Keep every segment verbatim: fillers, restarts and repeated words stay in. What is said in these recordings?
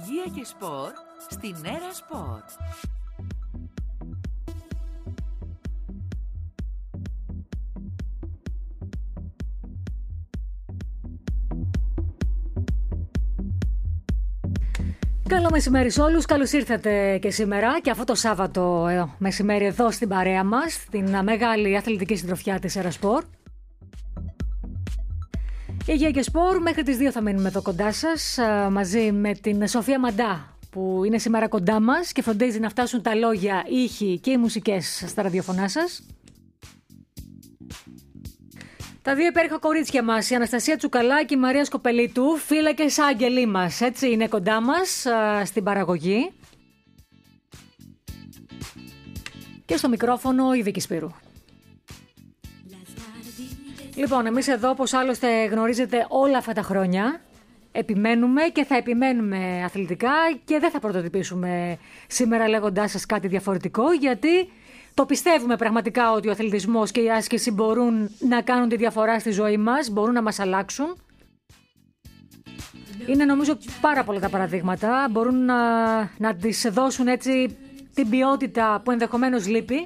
Υγεία και σπορ στην Έρα Σπορ. Καλό μεσημέρι σε όλους, καλώς ήρθατε και σήμερα και αυτό το Σάββατο ε, μεσημέρι εδώ στην παρέα μας, την μεγάλη αθλητική συντροφιά της Έρα Σπορ. Υγεία και σπορ, μέχρι τις δύο θα μείνουμε εδώ κοντά σας, μαζί με την Σοφία Μαντά που είναι σήμερα κοντά μας και φροντίζει να φτάσουν τα λόγια, οι ήχοι και οι μουσικές στα ραδιοφωνά σας. Τα δύο υπέροχα κορίτσια μας, η Αναστασία Τσουκαλά και η Μαρία Σκοπελίτου, φύλακες άγγελοι μας, έτσι είναι κοντά μας στην παραγωγή. Και στο μικρόφωνο η Βίκη Σπύρου. Λοιπόν, εμείς εδώ, όπως άλλωστε γνωρίζετε όλα αυτά τα χρόνια, επιμένουμε και θα επιμένουμε αθλητικά και δεν θα πρωτοτυπήσουμε σήμερα λέγοντάς σας κάτι διαφορετικό, γιατί το πιστεύουμε πραγματικά ότι ο αθλητισμός και η άσκηση μπορούν να κάνουν τη διαφορά στη ζωή μας, μπορούν να μας αλλάξουν. Είναι νομίζω πάρα πολλά τα παραδείγματα, μπορούν να, να τις δώσουν έτσι την ποιότητα που ενδεχομένως λείπει.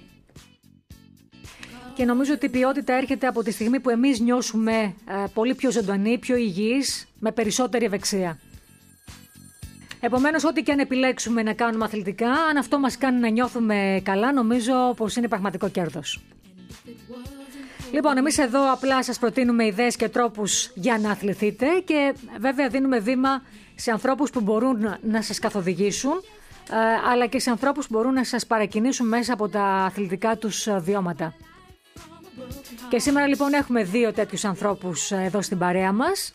Και νομίζω ότι η ποιότητα έρχεται από τη στιγμή που εμείς νιώσουμε ε, πολύ πιο ζωντανοί, πιο υγιείς, με περισσότερη ευεξία. Επομένως, ό,τι και αν επιλέξουμε να κάνουμε αθλητικά, αν αυτό μας κάνει να νιώθουμε καλά, νομίζω πως είναι πραγματικό κέρδος. Λοιπόν, εμείς εδώ απλά σας προτείνουμε ιδέες και τρόπους για να αθληθείτε και βέβαια δίνουμε βήμα σε ανθρώπους που μπορούν να σας καθοδηγήσουν, ε, αλλά και σε ανθρώπους που μπορούν να σας παρακινήσουν μέσα από τα αθλητικά τους βιώματα. Και σήμερα λοιπόν έχουμε δύο τέτοιους ανθρώπους εδώ στην παρέα μας.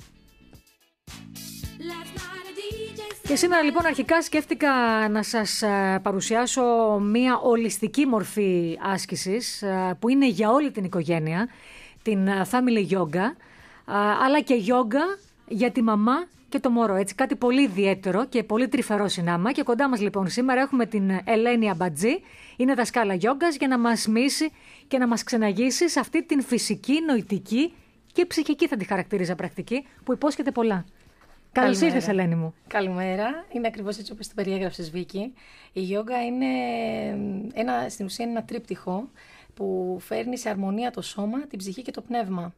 Και σήμερα λοιπόν αρχικά σκέφτηκα να σας παρουσιάσω μία ολιστική μορφή άσκησης που είναι για όλη την οικογένεια, την Family Yoga, αλλά και yoga για τη μαμά και το μωρό, έτσι, κάτι πολύ ιδιαίτερο και πολύ τρυφερό συνάμα. Και κοντά μας λοιπόν σήμερα έχουμε την Ελένη Αμπατζή, είναι δασκάλα γιόγκας, για να μας μίσει και να μας ξεναγήσει σε αυτή την φυσική, νοητική και ψυχική, θα τη χαρακτήριζα, πρακτική, που υπόσχεται πολλά. Καλώς ήρθες, Ελένη μου. Καλημέρα. Είναι ακριβώς έτσι όπως το περιέγραψες, Βίκη. Η γιόγκα είναι ένα, στην ουσία είναι ένα τρίπτυχο που φέρνει σε αρμονία το σώμα, την ψυχή και το πνεύμα.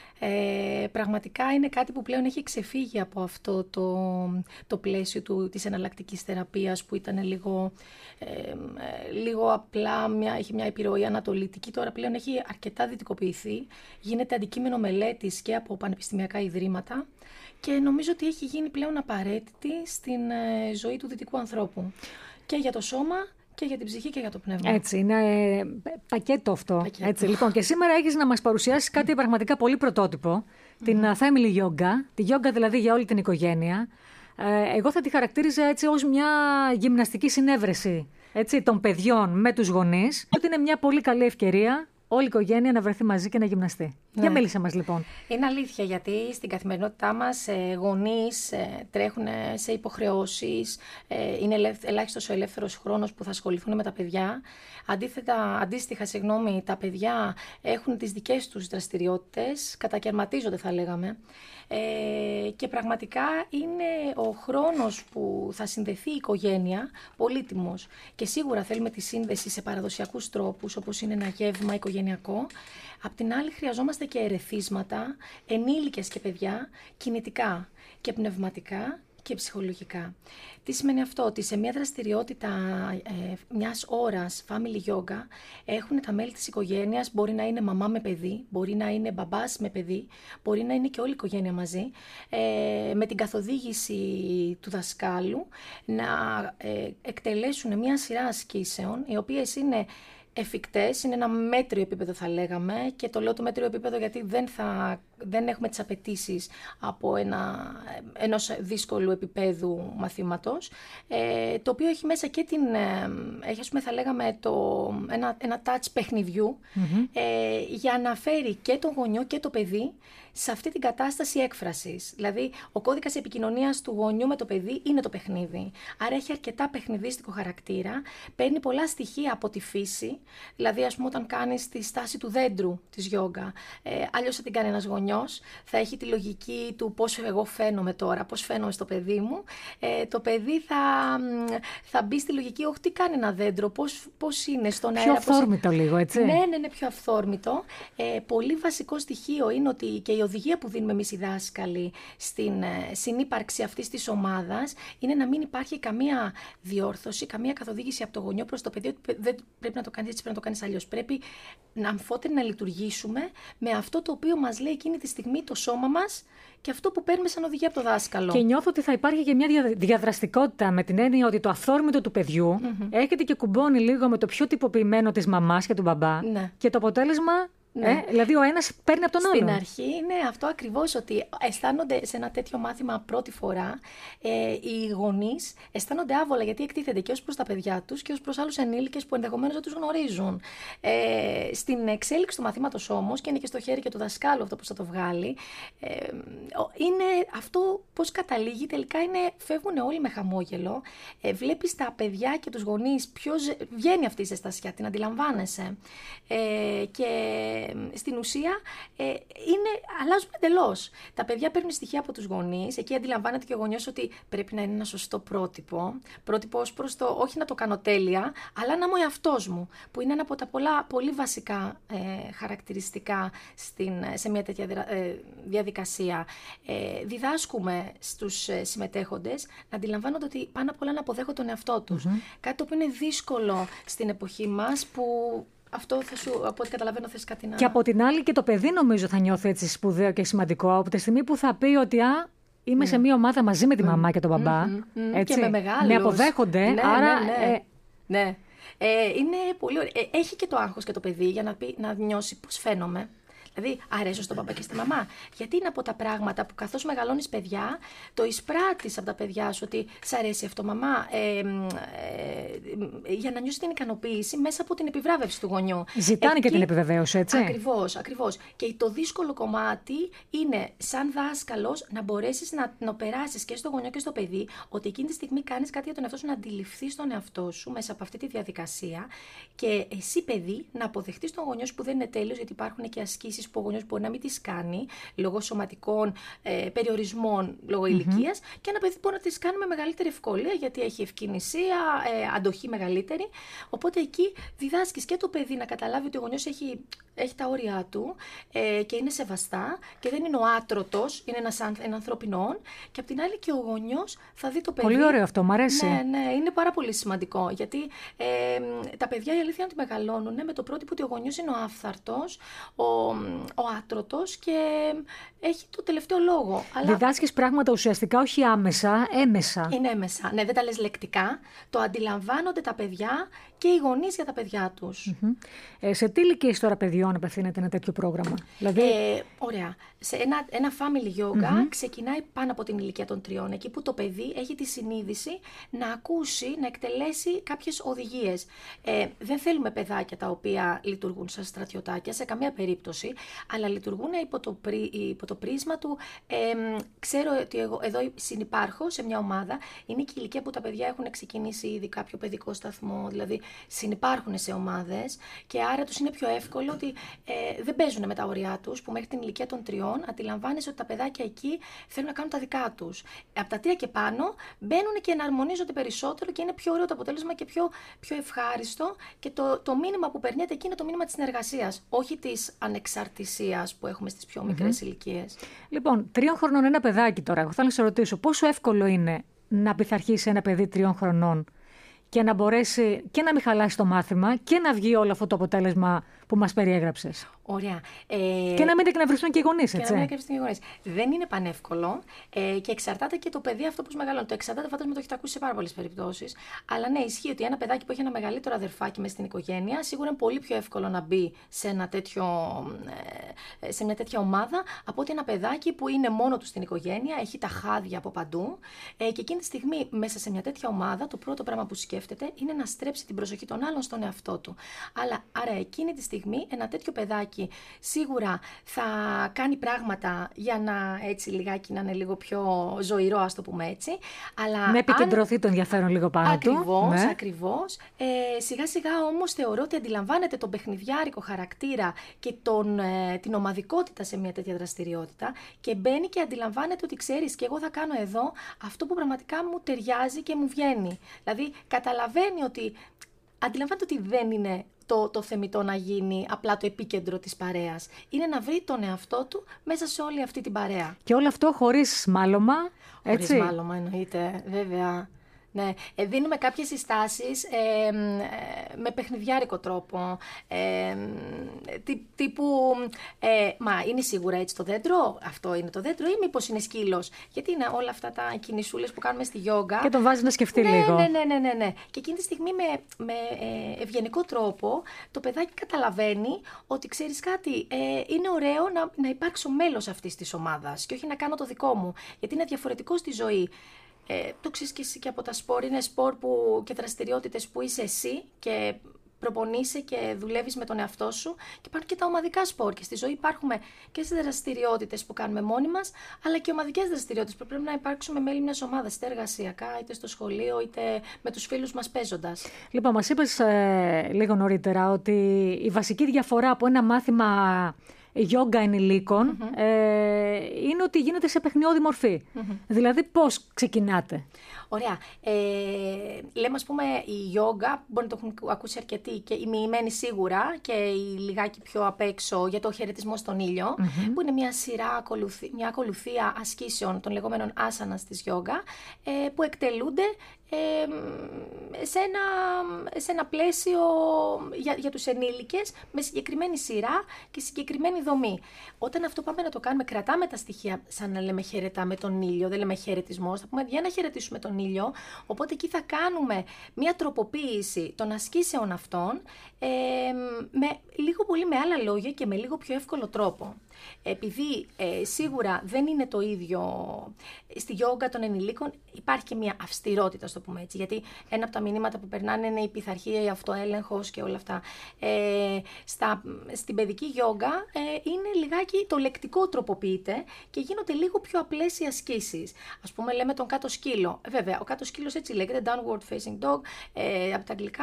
Ε, πραγματικά είναι κάτι που πλέον έχει ξεφύγει από αυτό το, το πλαίσιο του, της εναλλακτικής θεραπείας που ήταν λίγο, ε, λίγο απλά, μια, έχει μια επιρροή ανατολίτικη. Τώρα πλέον έχει αρκετά δυτικοποιηθεί, γίνεται αντικείμενο μελέτης και από πανεπιστημιακά ιδρύματα και νομίζω ότι έχει γίνει πλέον απαραίτητη στην ε, ζωή του δυτικού ανθρώπου και για το σώμα και για την ψυχή και για το πνεύμα. Έτσι, είναι ε, πακέτο αυτό. Πακέτο. Έτσι, λοιπόν, και σήμερα έχεις να μας παρουσιάσεις κάτι πραγματικά πολύ πρωτότυπο, mm-hmm. την uh, Family Yoga, τη yoga δηλαδή για όλη την οικογένεια. Ε, εγώ θα τη χαρακτήριζα έτσι ως μια γυμναστική συνέβρεση, έτσι, των παιδιών με τους γονείς, ότι είναι μια πολύ καλή ευκαιρία όλη η οικογένεια να βρεθεί μαζί και να γυμναστεί. Ναι. Για μίλησε μας λοιπόν. Είναι αλήθεια, γιατί στην καθημερινότητά μας ε, γονείς ε, τρέχουν σε υποχρεώσεις, ε, είναι ελάχιστος ο ελεύθερος χρόνος που θα ασχοληθούν με τα παιδιά. Αντίθετα, αντίστοιχα, συγγνώμη, τα παιδιά έχουν τις δικές τους δραστηριότητες, κατακαιρματίζονται θα λέγαμε. Ε, και πραγματικά είναι ο χρόνος που θα συνδεθεί η οικογένεια πολύτιμος. Και σίγουρα θέλουμε τη σύνδεση σε παραδοσιακούς τρόπους, όπως είναι ένα γεύμα οικογενειακό. Απ' την άλλη χρειαζόμαστε και ερεθίσματα, ενήλικες και παιδιά, κινητικά και πνευματικά και ψυχολογικά. Τι σημαίνει αυτό? Ότι σε μια δραστηριότητα ε, μιας ώρας family yoga έχουν τα μέλη της οικογένειας, μπορεί να είναι μαμά με παιδί, μπορεί να είναι μπαμπάς με παιδί, μπορεί να είναι και όλη η οικογένεια μαζί, ε, με την καθοδήγηση του δασκάλου να ε, εκτελέσουν μια σειρά ασκήσεων, οι οποίες είναι εφικτές, είναι ένα μέτριο επίπεδο θα λέγαμε, και το λέω το μέτριο επίπεδο γιατί δεν, θα, δεν έχουμε τις απαιτήσεις από ένα, ενός δύσκολου επίπεδου μαθήματος, ε, το οποίο έχει μέσα και την, ε, έχει ας πούμε θα λέγαμε το, ένα, ένα touch παιχνιδιού, mm-hmm. ε, για να φέρει και τον γονιό και το παιδί σε αυτή την κατάσταση έκφρασης. Δηλαδή, ο κώδικας επικοινωνίας του γονιού με το παιδί είναι το παιχνίδι. Άρα έχει αρκετά παιχνιδίστικο χαρακτήρα, παίρνει πολλά στοιχεία από τη φύση. Δηλαδή, ας πούμε, όταν κάνεις τη στάση του δέντρου της γιόγκα, ε, αλλιώς θα την κάνει ένας γονιός γονιός θα έχει τη λογική του πώς εγώ φαίνομαι τώρα, πώς φαίνομαι στο παιδί μου. Ε, το παιδί θα, θα μπει στη λογική, όχι τι κάνει ένα δέντρο, πώς, πώς είναι στον αέρα. Πιο αυθόρμητο πώς... λίγο, έτσι. Ναι, ναι, ναι, πιο αυθόρμητο. Ε, πολύ βασικό στοιχείο είναι ότι και η οδηγία που δίνουμε εμείς οι δάσκαλοι στην ε, συνύπαρξη αυτής της ομάδας είναι να μην υπάρχει καμία διόρθωση, καμία καθοδήγηση από το γονιό προς το παιδί ότι δεν πρέπει να το κάνεις έτσι, πρέπει να το κάνεις αλλιώς. Πρέπει να αμφότεροι να λειτουργήσουμε με αυτό το οποίο μας λέει εκείνη τη στιγμή το σώμα μας και αυτό που παίρνουμε σαν οδηγία από το δάσκαλο. Και νιώθω ότι θα υπάρχει και μια διαδραστικότητα με την έννοια ότι το αυθόρμητο του παιδιού mm-hmm. έρχεται και κουμπώνει λίγο με το πιο τυποποιημένο της μαμάς και του μπαμπά. Ναι. Και το αποτέλεσμα. Ναι. Ε, δηλαδή ο ένας παίρνει από τον άλλον. Στην αρχή είναι αυτό ακριβώς, ότι αισθάνονται σε ένα τέτοιο μάθημα πρώτη φορά ε, οι γονείς αισθάνονται άβολα γιατί εκτίθενται και ως προς τα παιδιά τους και ως προς άλλους ενήλικες που ενδεχομένως δεν τους γνωρίζουν. Ε, στην εξέλιξη του μαθήματος όμως, και είναι και στο χέρι και του δασκάλου αυτό που θα το βγάλει, ε, είναι αυτό πώς καταλήγει. Τελικά είναι, φεύγουν όλοι με χαμόγελο. Ε, βλέπεις τα παιδιά και τους γονείς ποιος βγαίνει αυτή η ζεστασιά, την αντιλαμβάνεσαι. Ε, και στην ουσία ε, είναι, αλλάζουν εντελώς. Τα παιδιά παίρνουν στοιχεία από τους γονείς, εκεί αντιλαμβάνεται και ο γονιός ότι πρέπει να είναι ένα σωστό πρότυπο. Πρότυπο ως προς το, όχι να το κάνω τέλεια, αλλά να είμαι ο εαυτός μου, που είναι ένα από τα πολλά, πολύ βασικά ε, χαρακτηριστικά στην, σε μια τέτοια ε, διαδικασία. Ε, διδάσκουμε στους ε, συμμετέχοντες να αντιλαμβάνονται ότι πάνω απ' όλα να αποδέχονται τον εαυτό τους. Mm-hmm. Κάτι το οποίο είναι δύσκολο στην εποχή μας, που αυτό θα σου, από ό,τι καταλαβαίνω, θες κάτι να... Και από την άλλη και το παιδί νομίζω θα νιώθει έτσι σπουδαίο και σημαντικό από τη στιγμή που θα πει ότι α, είμαι mm. σε μία ομάδα μαζί με τη μαμά mm. και τον μπαμπά. Mm, mm, mm. Έτσι, και με μεγάλους. Με αποδέχονται, ναι, άρα... Ναι, ναι. Ε... ναι. Ε, είναι πολύ ωραίο. Ε, έχει και το άγχος και το παιδί για να, πει, να νιώσει πώς φαίνομαι. Δηλαδή, αρέσω στον παπά και στη μαμά. Γιατί είναι από τα πράγματα που καθώς μεγαλώνεις παιδιά, το εισπράττεις από τα παιδιά σου ότι σ' αρέσει αυτό, μαμά, ε, ε, για να νιώσεις την ικανοποίηση μέσα από την επιβράβευση του γονιού. Ζητάνε εκεί, και την επιβεβαίωση, έτσι. Ακριβώς, ακριβώς. Και το δύσκολο κομμάτι είναι, σαν δάσκαλος, να μπορέσεις να, να περάσεις και στο γονιό και στο παιδί, ότι εκείνη τη στιγμή κάνεις κάτι για τον εαυτό σου, να αντιληφθείς τον εαυτό σου μέσα από αυτή τη διαδικασία και εσύ, παιδί, να αποδεχτείς τον γονιό σου που δεν είναι τέλειος, γιατί υπάρχουν και ασκήσεις που ο γονιός μπορεί να μην τις κάνει λόγω σωματικών ε, περιορισμών, λόγω mm-hmm. ηλικίας, και ένα παιδί μπορεί να τις κάνει με μεγαλύτερη ευκολία γιατί έχει ευκαινησία, ε, αντοχή μεγαλύτερη. Οπότε εκεί διδάσκεις και το παιδί να καταλάβει ότι ο γονιός έχει, έχει τα όρια του ε, και είναι σεβαστά και δεν είναι ο άτρωτος, είναι ένας ένα ανθρώπινο, και απ' την άλλη και ο γονιός θα δει το παιδί. Πολύ ωραίο αυτό, μου αρέσει. Ναι, ναι, είναι πάρα πολύ σημαντικό γιατί ε, τα παιδιά, η αλήθεια είναι ότι μεγαλώνουν με το πρότυπο ότι ο γονιός είναι ο άφθαρτος, ο ο άτρωτος και έχει το τελευταίο λόγο. Αλλά... Διδάσκεις πράγματα ουσιαστικά όχι άμεσα, έμεσα. Είναι έμεσα. Ναι, δεν τα λες λεκτικά. Το αντιλαμβάνονται τα παιδιά και οι γονείς για τα παιδιά τους. Mm-hmm. Ε, σε τι ηλικίες τώρα παιδιών απευθύνεται ένα τέτοιο πρόγραμμα? Δηλαδή... Ε, ωραία. Σε ένα, ένα family yoga mm-hmm. ξεκινάει πάνω από την ηλικία των τριών, εκεί που το παιδί έχει τη συνείδηση να ακούσει, να εκτελέσει κάποιες οδηγίες. Ε, δεν θέλουμε παιδάκια τα οποία λειτουργούν σαν στρατιωτάκια σε καμία περίπτωση, αλλά λειτουργούν υπό το, πρί, υπό το πρίσμα του ε, ξέρω ότι εγώ εδώ συνυπάρχω σε μια ομάδα. Είναι και η ηλικία που τα παιδιά έχουν ξεκινήσει ήδη κάποιο παιδικό σταθμό, δηλαδή συνυπάρχουν σε ομάδες και άρα τους είναι πιο εύκολο ότι ε, δεν παίζουν με τα όρια τους, που μέχρι την ηλικία των τριών αντιλαμβάνεσαι ότι τα παιδάκια εκεί θέλουν να κάνουν τα δικά τους. Από τα τρία και πάνω μπαίνουν και εναρμονίζονται περισσότερο και είναι πιο ωραίο το αποτέλεσμα και πιο, πιο ευχάριστο, και το, το μήνυμα που περνιέται εκεί είναι το μήνυμα της συνεργασίας, όχι της ανεξαρτησίας που έχουμε στις πιο μικρές mm-hmm. ηλικίες. Λοιπόν, τριών χρονών ένα παιδάκι τώρα, εγώ θέλω να σε ρωτήσω πόσο εύκολο είναι να πειθαρχήσει ένα παιδί τριών χρονών και να μπορέσει και να μην χαλάσει το μάθημα και να βγει όλο αυτό το αποτέλεσμα που μας περιέγραψες? Ωραία. Ε, και να μην εκνευριστούν και οι γονείς, έτσι. Και να μην εκνευριστούν και οι γονείς. Δεν είναι πανεύκολο ε, και εξαρτάται και το παιδί αυτό που μεγαλώνει. Το εξαρτάται, φαντάζομαι, το έχετε ακούσει σε πάρα πολλές περιπτώσεις. Αλλά ναι, ισχύει ότι ένα παιδάκι που έχει ένα μεγαλύτερο αδερφάκι μες στην οικογένεια, σίγουρα είναι πολύ πιο εύκολο να μπει σε, ένα τέτοιο, ε, σε μια τέτοια ομάδα από ότι ένα παιδάκι που είναι μόνο του στην οικογένεια, έχει τα χάδια από παντού. Ε, και εκείνη τη στιγμή, μέσα σε μια τέτοια ομάδα, το πρώτο πράγμα που σκέφτεται είναι να στρέψει την προσοχή των άλλων στον εαυτό του. Αλλά άρα εκείνη τη στιγμή στιγμή ένα τέτοιο παιδάκι σίγουρα θα κάνει πράγματα για να έτσι λιγάκι να είναι λίγο πιο ζωηρό, ας το πούμε έτσι. Αλλά να επικεντρωθεί αν... το ενδιαφέρον λίγο πάνω ακριβώς, του. Ακριβώς, ναι. ακριβώς. Ε, σιγά σιγά όμως θεωρώ ότι αντιλαμβάνεται τον παιχνιδιάρικο χαρακτήρα και τον, ε, την ομαδικότητα σε μια τέτοια δραστηριότητα και μπαίνει και αντιλαμβάνεται ότι ξέρεις και εγώ θα κάνω εδώ αυτό που πραγματικά μου ταιριάζει και μου βγαίνει. Δηλαδή καταλαβαίνει ότι, αντιλαμβάνεται ότι δεν είναι το, το θεμιτό να γίνει απλά το επίκεντρο της παρέας. Είναι να βρει τον εαυτό του μέσα σε όλη αυτή την παρέα. Και όλο αυτό χωρίς μάλωμα, έτσι. Χωρίς μάλωμα εννοείται, βέβαια. Ναι, ε, δίνουμε κάποιες συστάσεις ε, ε, με παιχνιδιάρικο τρόπο, ε, τύ, τύπου, ε, μα είναι σίγουρα έτσι το δέντρο, αυτό είναι το δέντρο ή μήπως είναι σκύλος, γιατί είναι όλα αυτά τα κινησούλες που κάνουμε στη γιόγκα. Και τον βάζει να σκεφτεί ναι, λίγο. Ναι, ναι, ναι, ναι, ναι. Και εκείνη τη στιγμή με, με ε, ευγενικό τρόπο το παιδάκι καταλαβαίνει ότι ξέρεις κάτι, ε, είναι ωραίο να, να υπάρξω μέλος αυτής της ομάδας και όχι να κάνω το δικό μου, γιατί είναι διαφορετικό στη ζωή. Ε, το ξέρεις και εσύ και από τα σπορ, είναι σπορ που, και δραστηριότητες που είσαι εσύ και προπονείσαι και δουλεύεις με τον εαυτό σου και υπάρχουν και τα ομαδικά σπορ και στη ζωή υπάρχουμε και στις δραστηριότητες που κάνουμε μόνοι μας αλλά και ομαδικές δραστηριότητες που πρέπει να υπάρξουμε μέλη μιας ομάδας είτε εργασιακά είτε στο σχολείο είτε με τους φίλους μας παίζοντας. Λοιπόν, μας είπες ε, λίγο νωρίτερα ότι η βασική διαφορά από ένα μάθημα γιόγκα ενηλίκων mm-hmm. ε, είναι ότι γίνεται σε παιχνιώδη μορφή. Mm-hmm. Δηλαδή πώς ξεκινάτε? Ωραία. Ε, λέμε ας πούμε η γιόγκα, μπορεί να το έχουν ακούσει αρκετοί και η μοιημένη σίγουρα και η λιγάκι πιο απ' έξω για το χαιρετισμό στον ήλιο, mm-hmm. που είναι μια σειρά, μια ακολουθία ασκήσεων των λεγόμενων άσανας της γιόγκα, ε, που εκτελούνται ε, σε, ένα, σε ένα πλαίσιο για, για τους ενήλικες με συγκεκριμένη σειρά και συγκεκριμένη δομή. Όταν αυτό πάμε να το κάνουμε, κρατάμε τα στοιχεία σαν να λέμε χαιρετάμε τον ήλιο, δεν λέμε χαιρετισμός, θα πούμε για να χαιρετήσουμε τον ήλιο, οπότε εκεί θα κάνουμε μια τροποποίηση των ασκήσεων αυτών ε, με λίγο πολύ με άλλα λόγια και με λίγο πιο εύκολο τρόπο. Επειδή ε, σίγουρα δεν είναι το ίδιο στη γιόγκα των ενηλίκων, υπάρχει και μια αυστηρότητα, στο πούμε έτσι, γιατί ένα από τα μηνύματα που περνάνε είναι η πειθαρχία, η αυτοέλεγχος και όλα αυτά. Ε, στα, στην παιδική γιόγκα ε, είναι λιγάκι το λεκτικό τροποποιείται και γίνονται λίγο πιο απλές οι ασκήσεις. Ας πούμε λέμε τον κάτω σκύλο. Βέβαια, ο κάτω σκύλος έτσι λέγεται, downward facing dog, ε, από τα αγγλικά.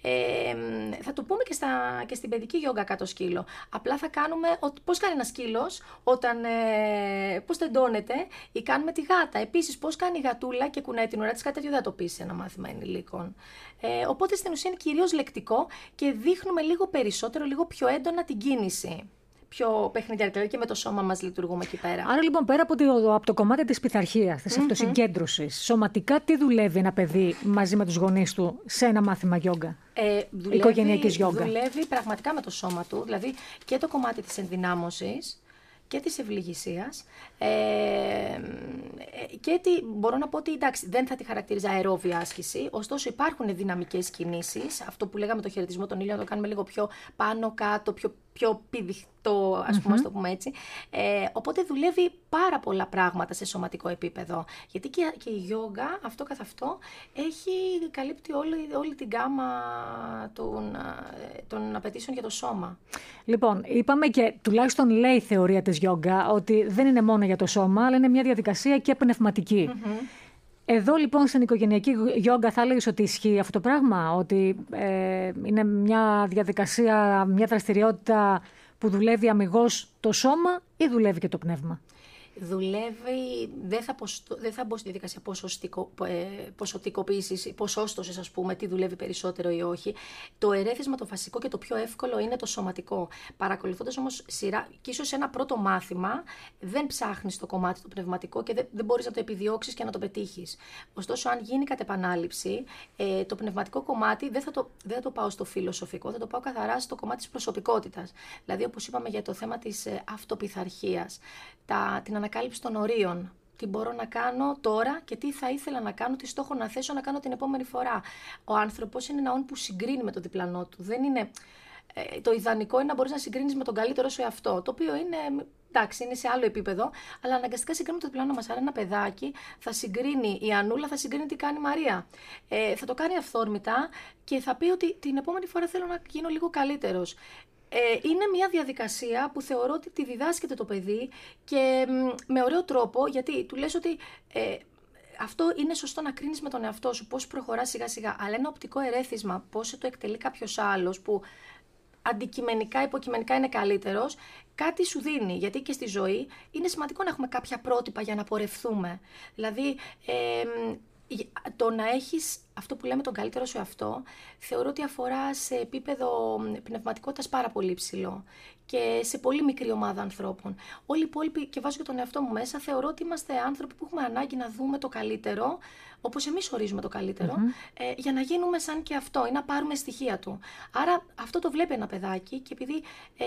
Ε, θα το πούμε και, στα, και στην παιδική γιόγκα κάτω σκύλο. Απλά θα κάνουμε πώς κάνει ένα σκύλος όταν ε, πώς τεντώνεται ή κάνουμε τη γάτα. Επίσης πώς κάνει η γατούλα και κουνάει την ουρά της, κάτι τέτοιο δεν θα το πεις σε ένα μάθημα ενηλίκων. Ε, οπότε στην ουσία είναι κυρίως λεκτικό και δείχνουμε λίγο περισσότερο, λίγο πιο έντονα την κίνηση. Πιο παιχνιδιακά και με το σώμα μας λειτουργούμε εκεί πέρα. Άρα λοιπόν πέρα από το, από το κομμάτι της πειθαρχίας, της mm-hmm. αυτοσυγκέντρωσης, σωματικά τι δουλεύει ένα παιδί μαζί με τους γονείς του σε ένα μάθημα γιόγκα, ε, δουλεύει, οικογενειακής γιόγκα? Δουλεύει πραγματικά με το σώμα του, δηλαδή και το κομμάτι της ενδυνάμωσης και της ευληγησίας ε, και τι, μπορώ να πω ότι εντάξει, δεν θα τη χαρακτηρίζα αερόβια άσκηση, ωστόσο υπάρχουν δυναμικές κινήσεις, αυτό που λέγαμε το χαιρετισμό των ήλιων, να το κάνουμε λίγο πιο πάνω κάτω, πιο, πιο πηδιχτό, ας πούμε, mm-hmm. ας το πούμε έτσι. Ε, οπότε δουλεύει πάρα πολλά πράγματα σε σωματικό επίπεδο, γιατί και, και η γιόγκα αυτό καθ' αυτό έχει καλύπτει όλη, όλη την γκάμα των, των απαιτήσεων για το σώμα. Λοιπόν, είπαμε και τουλάχιστον λέει η θεωρία της γιόγκα ότι δεν είναι μόνο για το σώμα, αλλά είναι μια διαδικασία και πνευματική. Mm-hmm. Εδώ λοιπόν στην οικογενειακή γιόγκα θα έλεγες ότι ισχύει αυτό το πράγμα, ότι ε, είναι μια διαδικασία, μια δραστηριότητα που δουλεύει αμιγώς το σώμα ή δουλεύει και το πνεύμα? Δουλεύει, δεν θα, ποστο, δεν θα μπω στη διαδικασία ε, ποσοτικοποίησης, ποσόστοσης, ας πούμε, τι δουλεύει περισσότερο ή όχι. Το ερέθισμα το βασικό και το πιο εύκολο είναι το σωματικό. Παρακολουθώντας όμως σειρά, και ίσως ένα πρώτο μάθημα, δεν ψάχνεις το κομμάτι το πνευματικό και δεν, δεν μπορείς να το επιδιώξεις και να το πετύχεις. Ωστόσο, αν γίνει κατ' επανάληψη, ε, το πνευματικό κομμάτι δεν θα, το, δεν θα το πάω στο φιλοσοφικό, θα το πάω καθαρά στο κομμάτι της προσωπικότητας. Δηλαδή, όπως είπαμε για το θέμα της ε, αυτοπειθαρχίας, τα, την ανακάλυψη των ορίων. Τι μπορώ να κάνω τώρα και τι θα ήθελα να κάνω, τι στόχο να θέσω να κάνω την επόμενη φορά. Ο άνθρωπος είναι ένα όν που συγκρίνει με το διπλανό του. Δεν είναι, ε, το ιδανικό είναι να μπορείς να συγκρίνεις με τον καλύτερο σου εαυτό, το οποίο είναι, εντάξει, είναι σε άλλο επίπεδο, αλλά αναγκαστικά συγκρίνουμε το διπλανό μας. Άρα ένα παιδάκι θα συγκρίνει, η Ανούλα θα συγκρίνει τι κάνει η Μαρία. Ε, θα το κάνει αυθόρμητα και θα πει ότι την επόμενη φορά θέλω να γίνω λίγο καλύτερος. ε, είναι μια διαδικασία που θεωρώ ότι τη διδάσκεται το παιδί και με ωραίο τρόπο, γιατί του λες ότι ε, αυτό είναι σωστό να κρίνεις με τον εαυτό σου, πώς προχωράς σιγά σιγά, αλλά ένα οπτικό ερέθισμα, πώς το εκτελεί κάποιος άλλος που αντικειμενικά, υποκειμενικά είναι καλύτερος, κάτι σου δίνει. Γιατί και στη ζωή είναι σημαντικό να έχουμε κάποια πρότυπα για να πορευθούμε. Δηλαδή, ε, το να έχεις αυτό που λέμε τον καλύτερο σου εαυτό, θεωρώ ότι αφορά σε επίπεδο πνευματικότητας πάρα πολύ ψηλό και σε πολύ μικρή ομάδα ανθρώπων. Όλοι οι υπόλοιποι, και βάζω και τον εαυτό μου μέσα, θεωρώ ότι είμαστε άνθρωποι που έχουμε ανάγκη να δούμε το καλύτερο, όπως εμείς ορίζουμε το καλύτερο, mm-hmm. ε, για να γίνουμε σαν και αυτό ή να πάρουμε στοιχεία του. Άρα αυτό το βλέπει ένα παιδάκι και επειδή ε,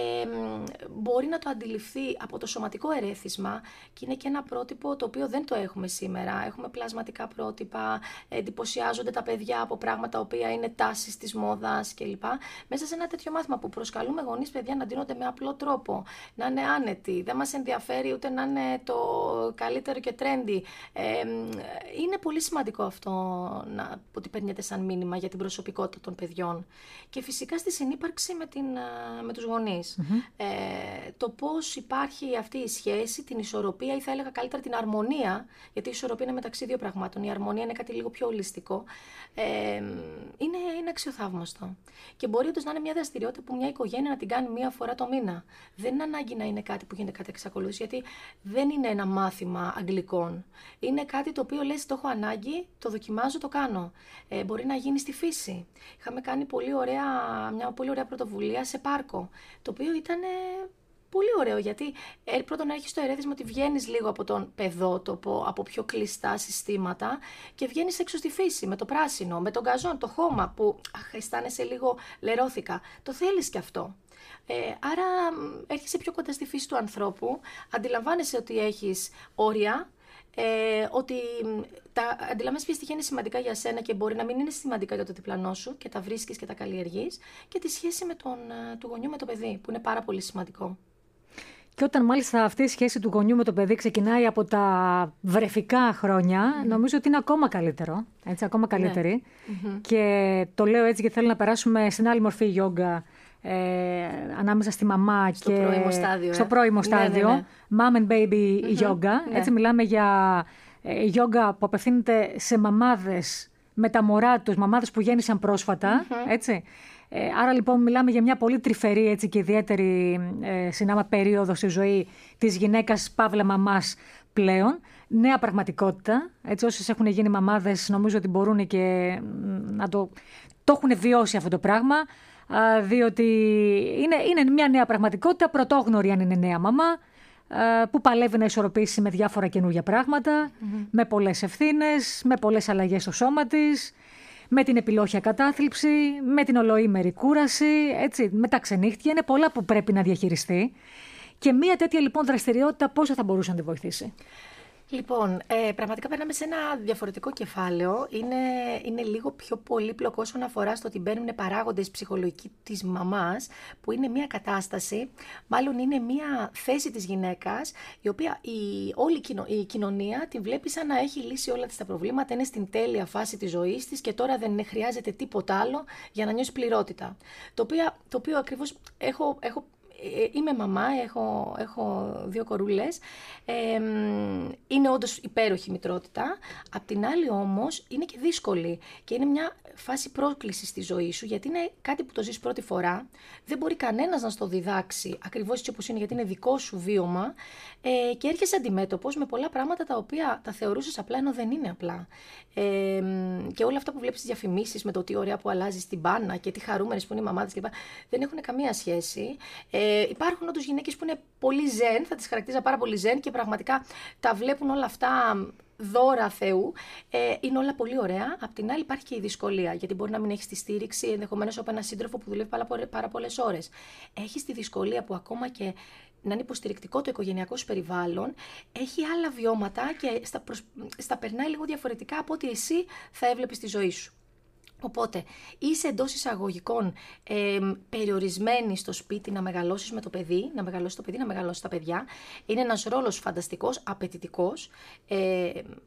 μπορεί να το αντιληφθεί από το σωματικό ερέθισμα, και είναι και ένα πρότυπο το οποίο δεν το έχουμε σήμερα. Έχουμε πλασματικά πρότυπα, εντυπωσιάζονται τα παιδιά από πράγματα τα οποία είναι τάσεις της μόδας κλπ. Μέσα σε ένα τέτοιο μάθημα που προσκαλούμε γονείς παιδιά να ντύνονται με απλό τρόπο, να είναι άνετοι, δεν μας ενδιαφέρει ούτε να είναι το καλύτερο και trendy. Ε, είναι πολύ σημαντικό αυτό να, ότι παίρνετε σαν μήνυμα για την προσωπικότητα των παιδιών. Και φυσικά στη συνύπαρξη με, την, με τους γονείς. Mm-hmm. Ε, το πώς υπάρχει αυτή η σχέση, την ισορροπία ή θα έλεγα καλύτερα την αρμονία, γιατί η ισορροπία είναι μεταξύ δύο πραγμάτων. Η αρμονία είναι κάτι λίγο πιο ολιστικό. Ε, είναι, είναι αξιοθαύμαστο. Και μπορεί όντως να είναι μια δραστηριότητα που μια οικογένεια να την κάνει μία φορά το μήνα. Δεν είναι ανάγκη να είναι κάτι που γίνεται κατά εξακολούθηση, γιατί δεν είναι ένα μάθημα αγγλικών. Είναι κάτι το οποίο λες, το έχω ανάγκη, το δοκιμάζω, το κάνω. Ε, μπορεί να γίνει στη φύση. Είχαμε κάνει πολύ ωραία, μια πολύ ωραία πρωτοβουλία σε πάρκο, το οποίο ήταν πολύ ωραίο, γιατί ε, πρώτον έχεις το ερέθισμα ότι βγαίνεις λίγο από τον παιδότοπο, από πιο κλειστά συστήματα και βγαίνεις έξω στη φύση, με το πράσινο, με τον γκαζόν, το χώμα που αχ, αισθάνεσαι λίγο λερώθηκα. Το θέλεις κι αυτό. Ε, άρα έρχεσαι πιο κοντά στη φύση του ανθρώπου, αντιλαμβάνεσαι ότι έχεις όρια, Ε, ότι τα αντιλαμβάνεσαι ποια στοιχεία είναι σημαντικά για σένα και μπορεί να μην είναι σημαντικά για το διπλανό σου και τα βρίσκεις και τα καλλιεργείς, και τη σχέση με τον, του γονιού με το παιδί, που είναι πάρα πολύ σημαντικό. Και όταν μάλιστα αυτή η σχέση του γονιού με το παιδί ξεκινάει από τα βρεφικά χρόνια, mm-hmm. νομίζω ότι είναι ακόμα καλύτερο, έτσι, ακόμα καλύτερη. Mm-hmm. Και το λέω έτσι γιατί θέλω να περάσουμε στην άλλη μορφή γιόγκα, Ε, ανάμεσα στη μαμά στο και πρώιμο στάδιο, στο ε. πρώιμο στάδιο, ναι, ναι, ναι. Mom and baby mm-hmm. yoga. Ναι. Έτσι μιλάμε για ε, yoga που απευθύνεται σε μαμάδες με τα μωρά τους, μαμάδες που γέννησαν πρόσφατα. Mm-hmm. Έτσι. Ε, άρα λοιπόν μιλάμε για μια πολύ τρυφερή έτσι, και ιδιαίτερη ε, συνάμα περίοδο στη ζωή της γυναίκας παύλα μαμάς πλέον. Νέα πραγματικότητα. Έτσι, όσες έχουν γίνει μαμάδες νομίζω ότι μπορούν και να το, το έχουν βιώσει αυτό το πράγμα. Διότι είναι, είναι μια νέα πραγματικότητα, πρωτόγνωρη αν είναι νέα μαμά, που παλεύει να ισορροπήσει με διάφορα καινούργια πράγματα, mm-hmm. με πολλές ευθύνες, με πολλές αλλαγές στο σώμα της, με την επιλόχια κατάθλιψη, με την ολοήμερη κούραση, έτσι, με τα ξενύχτια. Είναι πολλά που πρέπει να διαχειριστεί. Και μια τέτοια λοιπόν δραστηριότητα πόσο θα μπορούσε να τη βοηθήσει? Λοιπόν, ε, πραγματικά περνάμε σε ένα διαφορετικό κεφάλαιο. Είναι, είναι λίγο πιο πολύπλοκο όσον αφορά στο ότι μπαίνουν παράγοντες ψυχολογικοί της μαμάς, που είναι μια κατάσταση, μάλλον είναι μια θέση της γυναίκας, η οποία η, όλη η κοινωνία την βλέπει σαν να έχει λύσει όλα της τα προβλήματα, είναι στην τέλεια φάση της ζωής της και τώρα δεν χρειάζεται τίποτα άλλο για να νιώσει πληρότητα. Το οποίο, το οποίο ακριβώς έχω... έχω Είμαι μαμά, έχω, έχω δύο κορούλες, ε, είναι όντως υπέροχη μητρότητα. Απ' την άλλη όμως είναι και δύσκολη και είναι μια φάση πρόκλησης στη ζωή σου, γιατί είναι κάτι που το ζεις πρώτη φορά, δεν μπορεί κανένας να στο διδάξει ακριβώς έτσι όπως είναι, γιατί είναι δικό σου βίωμα, ε, και έρχεσαι αντιμέτωπος με πολλά πράγματα τα οποία τα θεωρούσες απλά ενώ δεν είναι απλά. Ε, και όλα αυτά που βλέπεις στις διαφημίσεις με το τι ωραία που αλλάζει την μπάνα και τι χαρούμενες που είναι οι μαμάδες κλπ. Δεν έχουν καμία σχέση. Ε, υπάρχουν όντως γυναίκες που είναι πολύ ζεν, θα τις χαρακτήριζα πάρα πολύ ζεν και πραγματικά τα βλέπουν όλα αυτά δώρα Θεού. Ε, είναι όλα πολύ ωραία. Απ' την άλλη υπάρχει και η δυσκολία, γιατί μπορεί να μην έχεις τη στήριξη ενδεχομένως από έναν σύντροφο που δουλεύει πάρα πολλές ώρες. Έχεις τη δυσκολία που ακόμα και να είναι υποστηρικτικό το οικογενειακό σου περιβάλλον, έχει άλλα βιώματα και στα, προσ... στα περνάει λίγο διαφορετικά από ό,τι εσύ θα έβλεπες τη ζωή σου. Οπότε, είσαι εντός εισαγωγικών ε, περιορισμένη στο σπίτι να μεγαλώσεις με το παιδί, να μεγαλώσεις το παιδί, να μεγαλώσεις τα παιδιά. Είναι ένας ρόλος φανταστικός, απαιτητικός. Ε,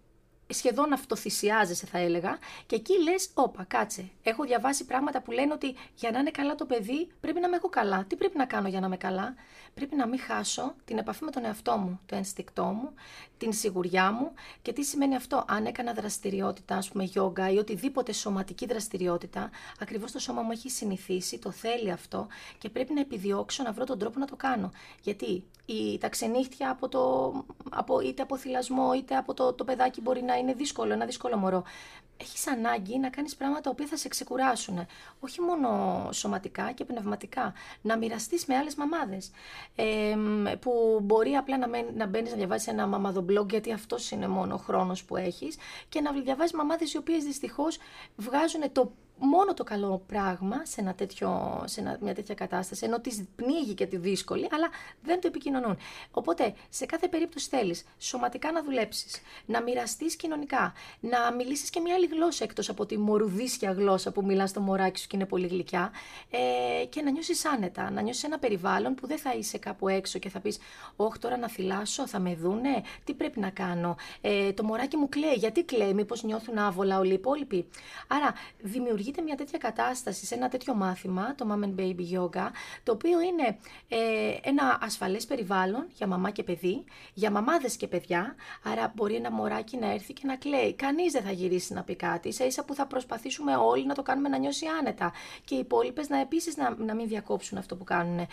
σχεδόν αυτοθυσιάζεσαι θα έλεγα και εκεί λες, όπα κάτσε, έχω διαβάσει πράγματα που λένε ότι για να είναι καλά το παιδί πρέπει να είμαι εγώ καλά. Τι πρέπει να κάνω για να είμαι καλά? Πρέπει να μην χάσω την επαφή με τον εαυτό μου, το ένστικτό μου, την σιγουριά μου. Και τι σημαίνει αυτό? Αν έκανα δραστηριότητα, ας πούμε γιόγκα ή οτιδήποτε σωματική δραστηριότητα, ακριβώς το σώμα μου έχει συνηθίσει, το θέλει αυτό και πρέπει να επιδιώξω να βρω τον τρόπο να το κάνω. Γιατί η, τα ξενύχτια από το, από, είτε από θυλασμό είτε από το, το παιδάκι μπορεί να είναι δύσκολο, ένα δύσκολο μωρό. Έχεις ανάγκη να κάνεις πράγματα τα οποία θα σε ξεκουράσουν. Όχι μόνο σωματικά και πνευματικά. Να μοιραστείς με άλλες μαμάδες. Ε, που μπορεί απλά να, μέν, να μπαίνεις να διαβάζεις ένα μαμαδομπλόγκ, γιατί αυτός είναι μόνο ο χρόνος που έχεις, και να διαβάζεις μαμάδες οι οποίες δυστυχώς βγάζουν το μόνο το καλό πράγμα σε, ένα τέτοιο, σε ένα, μια τέτοια κατάσταση, ενώ τις πνίγει και τη δύσκολη, αλλά δεν το επικοινωνούν. Οπότε, σε κάθε περίπτωση θέλεις σωματικά να δουλέψεις, να μοιραστείς κοινωνικά, να μιλήσεις και μια άλλη γλώσσα εκτός από τη μορουδίσια γλώσσα που μιλάς στο μωράκι σου και είναι πολύ γλυκιά, ε, και να νιώσεις άνετα, να νιώσεις ένα περιβάλλον που δεν θα είσαι κάπου έξω και θα πεις, όχι τώρα να θυλάσω, θα με δούνε, τι πρέπει να κάνω, ε, το μωράκι μου κλαίει, γιατί κλαίει, μήπως νιώθουν άβολα όλοι οι υπόλοιποι. Άρα, δημιουργεί μια τέτοια κατάσταση σε ένα τέτοιο μάθημα, το Mom and Baby Yoga, το οποίο είναι ε, ένα ασφαλές περιβάλλον για μαμά και παιδί, για μαμάδες και παιδιά, άρα μπορεί ένα μωράκι να έρθει και να κλαίει. Κανείς δεν θα γυρίσει να πει κάτι, ίσα ίσα που θα προσπαθήσουμε όλοι να το κάνουμε να νιώσει άνετα και οι υπόλοιπες να επίσης να, να μην διακόψουν αυτό που κάνουν. Ε,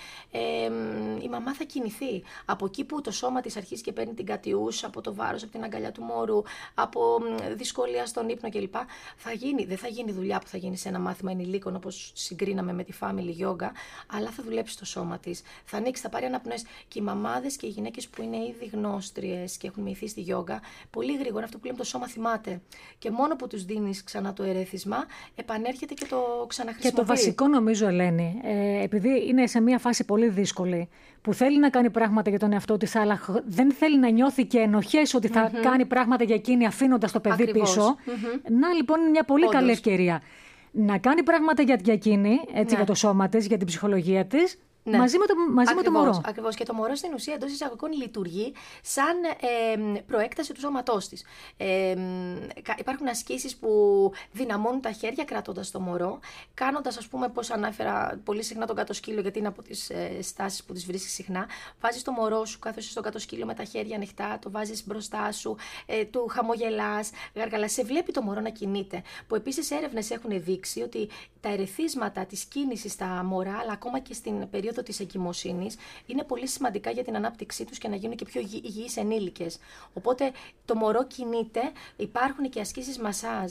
η μαμά θα κινηθεί από εκεί που το σώμα της αρχίζει και παίρνει την κατιούσα, από το βάρος, από την αγκαλιά του μωρού, από δυσκολία στον ύπνο κλπ. Θα γίνει, δεν θα γίνει δουλειά που θα γίνει σε ένα μάθημα ενηλίκων όπως συγκρίναμε με τη Family Yoga, αλλά θα δουλέψει το σώμα της. Θα ανοίξει, θα πάρει αναπνοές. Και οι μαμάδες και οι γυναίκες που είναι ήδη γνώστριες και έχουν μυηθεί στη γιόγκα, πολύ γρήγορα αυτό που λέμε το σώμα θυμάται. Και μόνο που τους δίνεις ξανά το ερέθισμα, επανέρχεται και το ξαναχρησιμοποιεί. Και το βασικό νομίζω, Ελένη, ε, επειδή είναι σε μια φάση πολύ δύσκολη, που θέλει να κάνει πράγματα για τον εαυτό της, αλλά δεν θέλει να νιώθει και ενοχές ότι θα mm-hmm. κάνει πράγματα για εκείνη αφήνοντας το παιδί Ακριβώς. πίσω. Mm-hmm. Να λοιπόν είναι μια πολύ Όντως. καλή ευκαιρία. Να κάνει πράγματα για, για εκείνη, έτσι, ναι. για το σώμα της, για την ψυχολογία της, ναι. μαζί, με το, μαζί ακριβώς, με το μωρό. Ακριβώς. Και το μωρό στην ουσία εντός εισαγωγικών λειτουργεί σαν ε, προέκταση του σώματός της. Ε, υπάρχουν ασκήσεις που δυναμώνουν τα χέρια κρατώντας το μωρό, κάνοντας, ας πούμε, πώς ανάφερα πολύ συχνά τον κάτω σκύλο, γιατί είναι από τις ε, στάσεις που τις βρίσκεις συχνά. Βάζεις το μωρό σου, κάθεσαι στο κάτω σκύλο με τα χέρια ανοιχτά, το βάζεις μπροστά σου, ε, του χαμογελάς, γαργαλάς, σε βλέπει το μωρό να κινείται. Που επίσης έρευνες έχουν δείξει ότι τα ερεθίσματα της κίνησης στα μωρά, αλλά ακόμα και στην περίοδο της εγκυμοσύνης, είναι πολύ σημαντικά για την ανάπτυξή τους και να γίνουν και πιο υγιείς ενήλικες. Οπότε το μωρό κινείται, υπάρχουν και ασκήσεις μασάζ.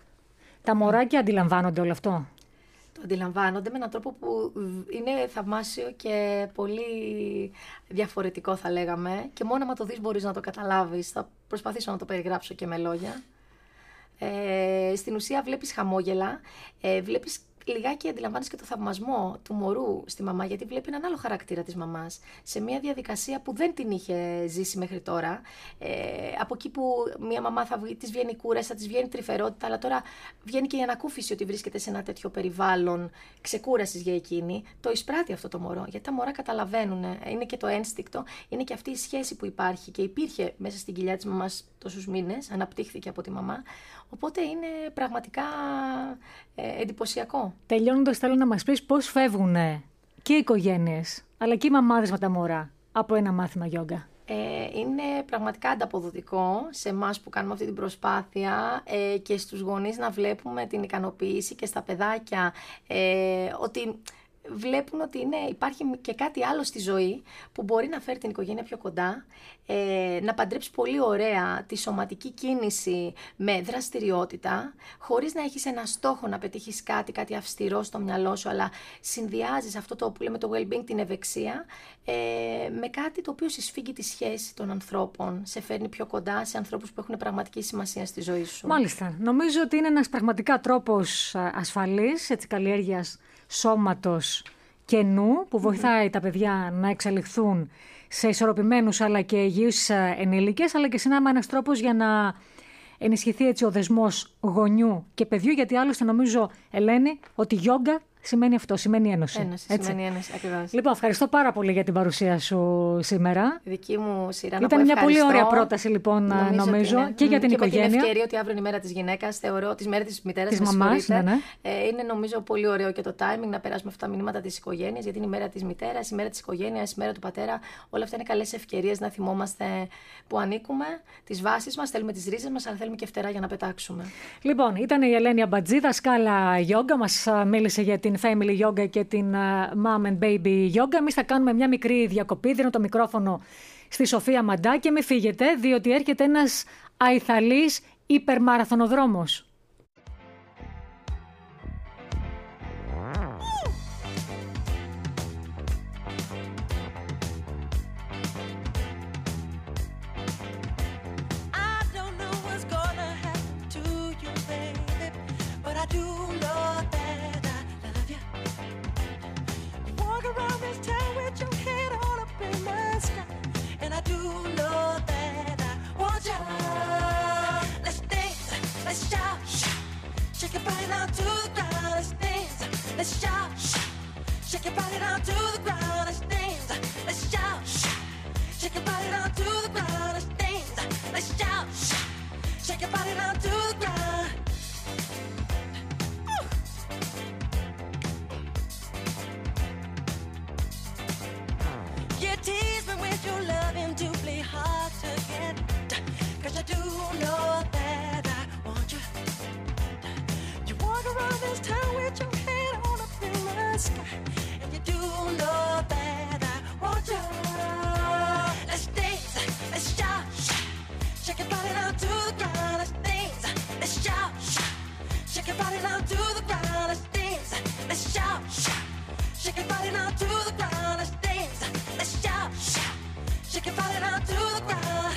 Τα μωράκια αντιλαμβάνονται όλο αυτό? Το αντιλαμβάνονται με έναν τρόπο που είναι θαυμάσιο και πολύ διαφορετικό, θα λέγαμε, και μόνο άμα το δεις μπορείς να το καταλάβεις. Θα προσπαθήσω να το περιγράψω και με λόγια. Ε, στην ουσία βλέπεις χαμόγελα, ε, βλέπεις λιγάκι, αντιλαμβάνεις και το θαυμασμό του μωρού στη μαμά, γιατί βλέπει έναν άλλο χαρακτήρα της μαμάς, σε μια διαδικασία που δεν την είχε ζήσει μέχρι τώρα. Ε, από εκεί που μια μαμά θα βγει, της βγαίνει κούραση, θα της βγαίνει τρυφερότητα, αλλά τώρα βγαίνει και η ανακούφιση ότι βρίσκεται σε ένα τέτοιο περιβάλλον ξεκούρασης για εκείνη. Το εισπράττει αυτό το μωρό, γιατί τα μωρά καταλαβαίνουν, είναι και το ένστικτο, είναι και αυτή η σχέση που υπάρχει και υπήρχε μέσα στην κοιλιά της μαμάς τόσους μήνες, αναπτύχθηκε από τη μαμά. Οπότε είναι πραγματικά ε, εντυπωσιακό. Τελειώνοντας, θέλω να μας πεις πώς φεύγουν και οι οικογένειες, αλλά και οι μαμάδες με τα μωρά από ένα μάθημα γιόγκα. Ε, είναι πραγματικά ανταποδοτικό σε εμάς που κάνουμε αυτή την προσπάθεια ε, και στους γονείς να βλέπουμε την ικανοποίηση και στα παιδάκια ε, ότι βλέπουν ότι είναι, υπάρχει και κάτι άλλο στη ζωή που μπορεί να φέρει την οικογένεια πιο κοντά, ε, να παντρέψει πολύ ωραία τη σωματική κίνηση με δραστηριότητα, χωρίς να έχεις ένα στόχο να πετύχεις κάτι, κάτι αυστηρό στο μυαλό σου, αλλά συνδυάζεις αυτό το που λέμε το well-being, την ευεξία, ε, με κάτι το οποίο συσφίγγει τη σχέση των ανθρώπων, σε φέρνει πιο κοντά σε ανθρώπους που έχουν πραγματική σημασία στη ζωή σου. Μάλιστα. Νομίζω ότι είναι ένας πραγματικά τρόπος ασφαλής, έτσι, καλλιέργειας σώματος και νου, που βοηθάει mm-hmm. τα παιδιά να εξελιχθούν σε ισορροπημένους αλλά και υγιείς ενήλικες, αλλά και συνάμα ένας τρόπος για να ενισχυθεί έτσι ο δεσμός γονιού και παιδιού, γιατί άλλωστε νομίζω, Ελένη, ότι η γιόγκα σημαίνει αυτό, σημαίνει ένωση. Ένωση, έτσι. σημαίνει ένωση, ακριβώς. Λοιπόν, ευχαριστώ πάρα πολύ για την παρουσία σου σήμερα. Η δική μου σειρά να Ήταν πω μια πολύ ευχαριστώ. ωραία πρόταση, λοιπόν, νομίζω, νομίζω είναι, και για την και οικογένεια. Και με την ευκαιρία ότι αύριο είναι η μέρα της γυναίκας, θεωρώ, της μέρα της μητέρας, της με μαμάς, ναι, ναι. Ε, είναι νομίζω πολύ ωραίο και το timing να περάσουμε αυτά τα μηνύματα της οικογένειας, γιατί είναι η μέρα της μητέρας, η μέρα της οικογένειας, η μέρα του πατέρα. Όλα αυτά είναι καλές ευκαιρίες να θυμόμαστε που ανήκουμε, τις βάσεις μας, θέλουμε τις ρίζες μας, αλλά θέλουμε και φτερά για να πετάξουμε. Λοιπόν, ήταν η Ελένη Αμπατζή, δασκάλα γιόγκα. Μας μίλησε για την Family Yoga και την Mom and Baby Yoga. Εμείς θα κάνουμε μια μικρή διακοπή. Δίνω το μικρόφωνο στη Σοφία Μαντά και μην φύγετε, διότι έρχεται ένας αϊθαλής υπερμαραθωνοδρόμος. Let's shout, shake your body down to the ground. Let's dance. Let's shout, shake your body down to the ground. Let's dance. Let's shout, shake your body down to the ground. You tease me with your loving doubly hard to get, 'cause I do know that I want you. You walk around this town with your head on up in the sky, and you do know that I want you. Let's dance, let's shout, shake your body down to the ground. Let's dance, let's shout, shake your body down to the ground. Let's dance, let's shout, shake your body down to the ground. Let's dance, let's shout, shake your body down to the ground.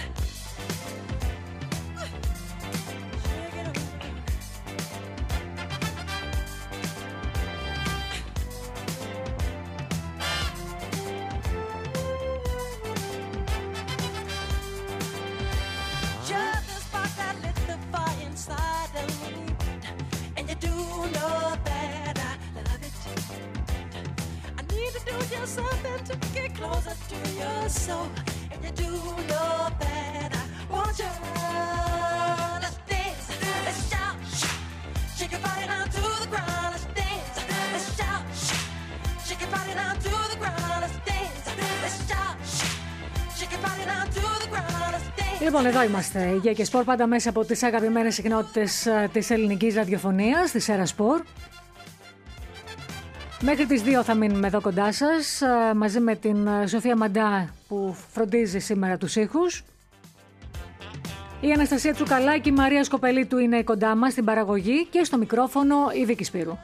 Something to get closer to your soul, and you do know that I want you. Let's dance, let's shout, shake your body down to the ground. Let's dance, let's shout, shake your body down to the ground. Let's dance, let's shout, shake your body down to the ground. Let's dance. Λοιπόν, εδώ είμαστε. Υγεία και Σπορ, πάντα μέσα από τις αγαπημένες συχνότητες της ελληνικής ραδιοφωνίας, της Σέρα Σπορ. Μέχρι τις δύο θα μείνουμε εδώ κοντά σας, μαζί με την Σοφία Μαντά που φροντίζει σήμερα τους ήχους. Η Αναστασία Τσουκαλάκη, η Μαρία Σκοπελίτου είναι κοντά μας στην παραγωγή και στο μικρόφωνο η Βίκη Σπύρου.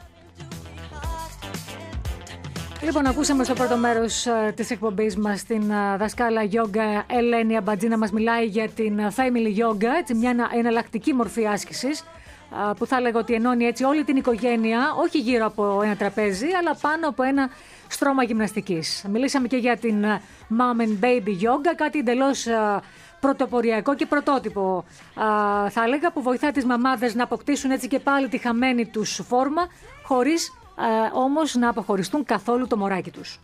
Λοιπόν, ακούσαμε στο πρώτο μέρος της εκπομπής μας την δασκάλα γιόγκα Ελένη Αμπατζή να μας μιλάει για την Family Yoga, έτσι μια εναλλακτική μορφή άσκησης, που θα έλεγα ότι ενώνει έτσι όλη την οικογένεια, όχι γύρω από ένα τραπέζι, αλλά πάνω από ένα στρώμα γυμναστικής. Μιλήσαμε και για την Mom and Baby Yoga, κάτι εντελώς πρωτοποριακό και πρωτότυπο, θα έλεγα, που βοηθά τις μαμάδες να αποκτήσουν έτσι και πάλι τη χαμένη τους φόρμα, χωρίς όμως να αποχωριστούν καθόλου το μωράκι τους.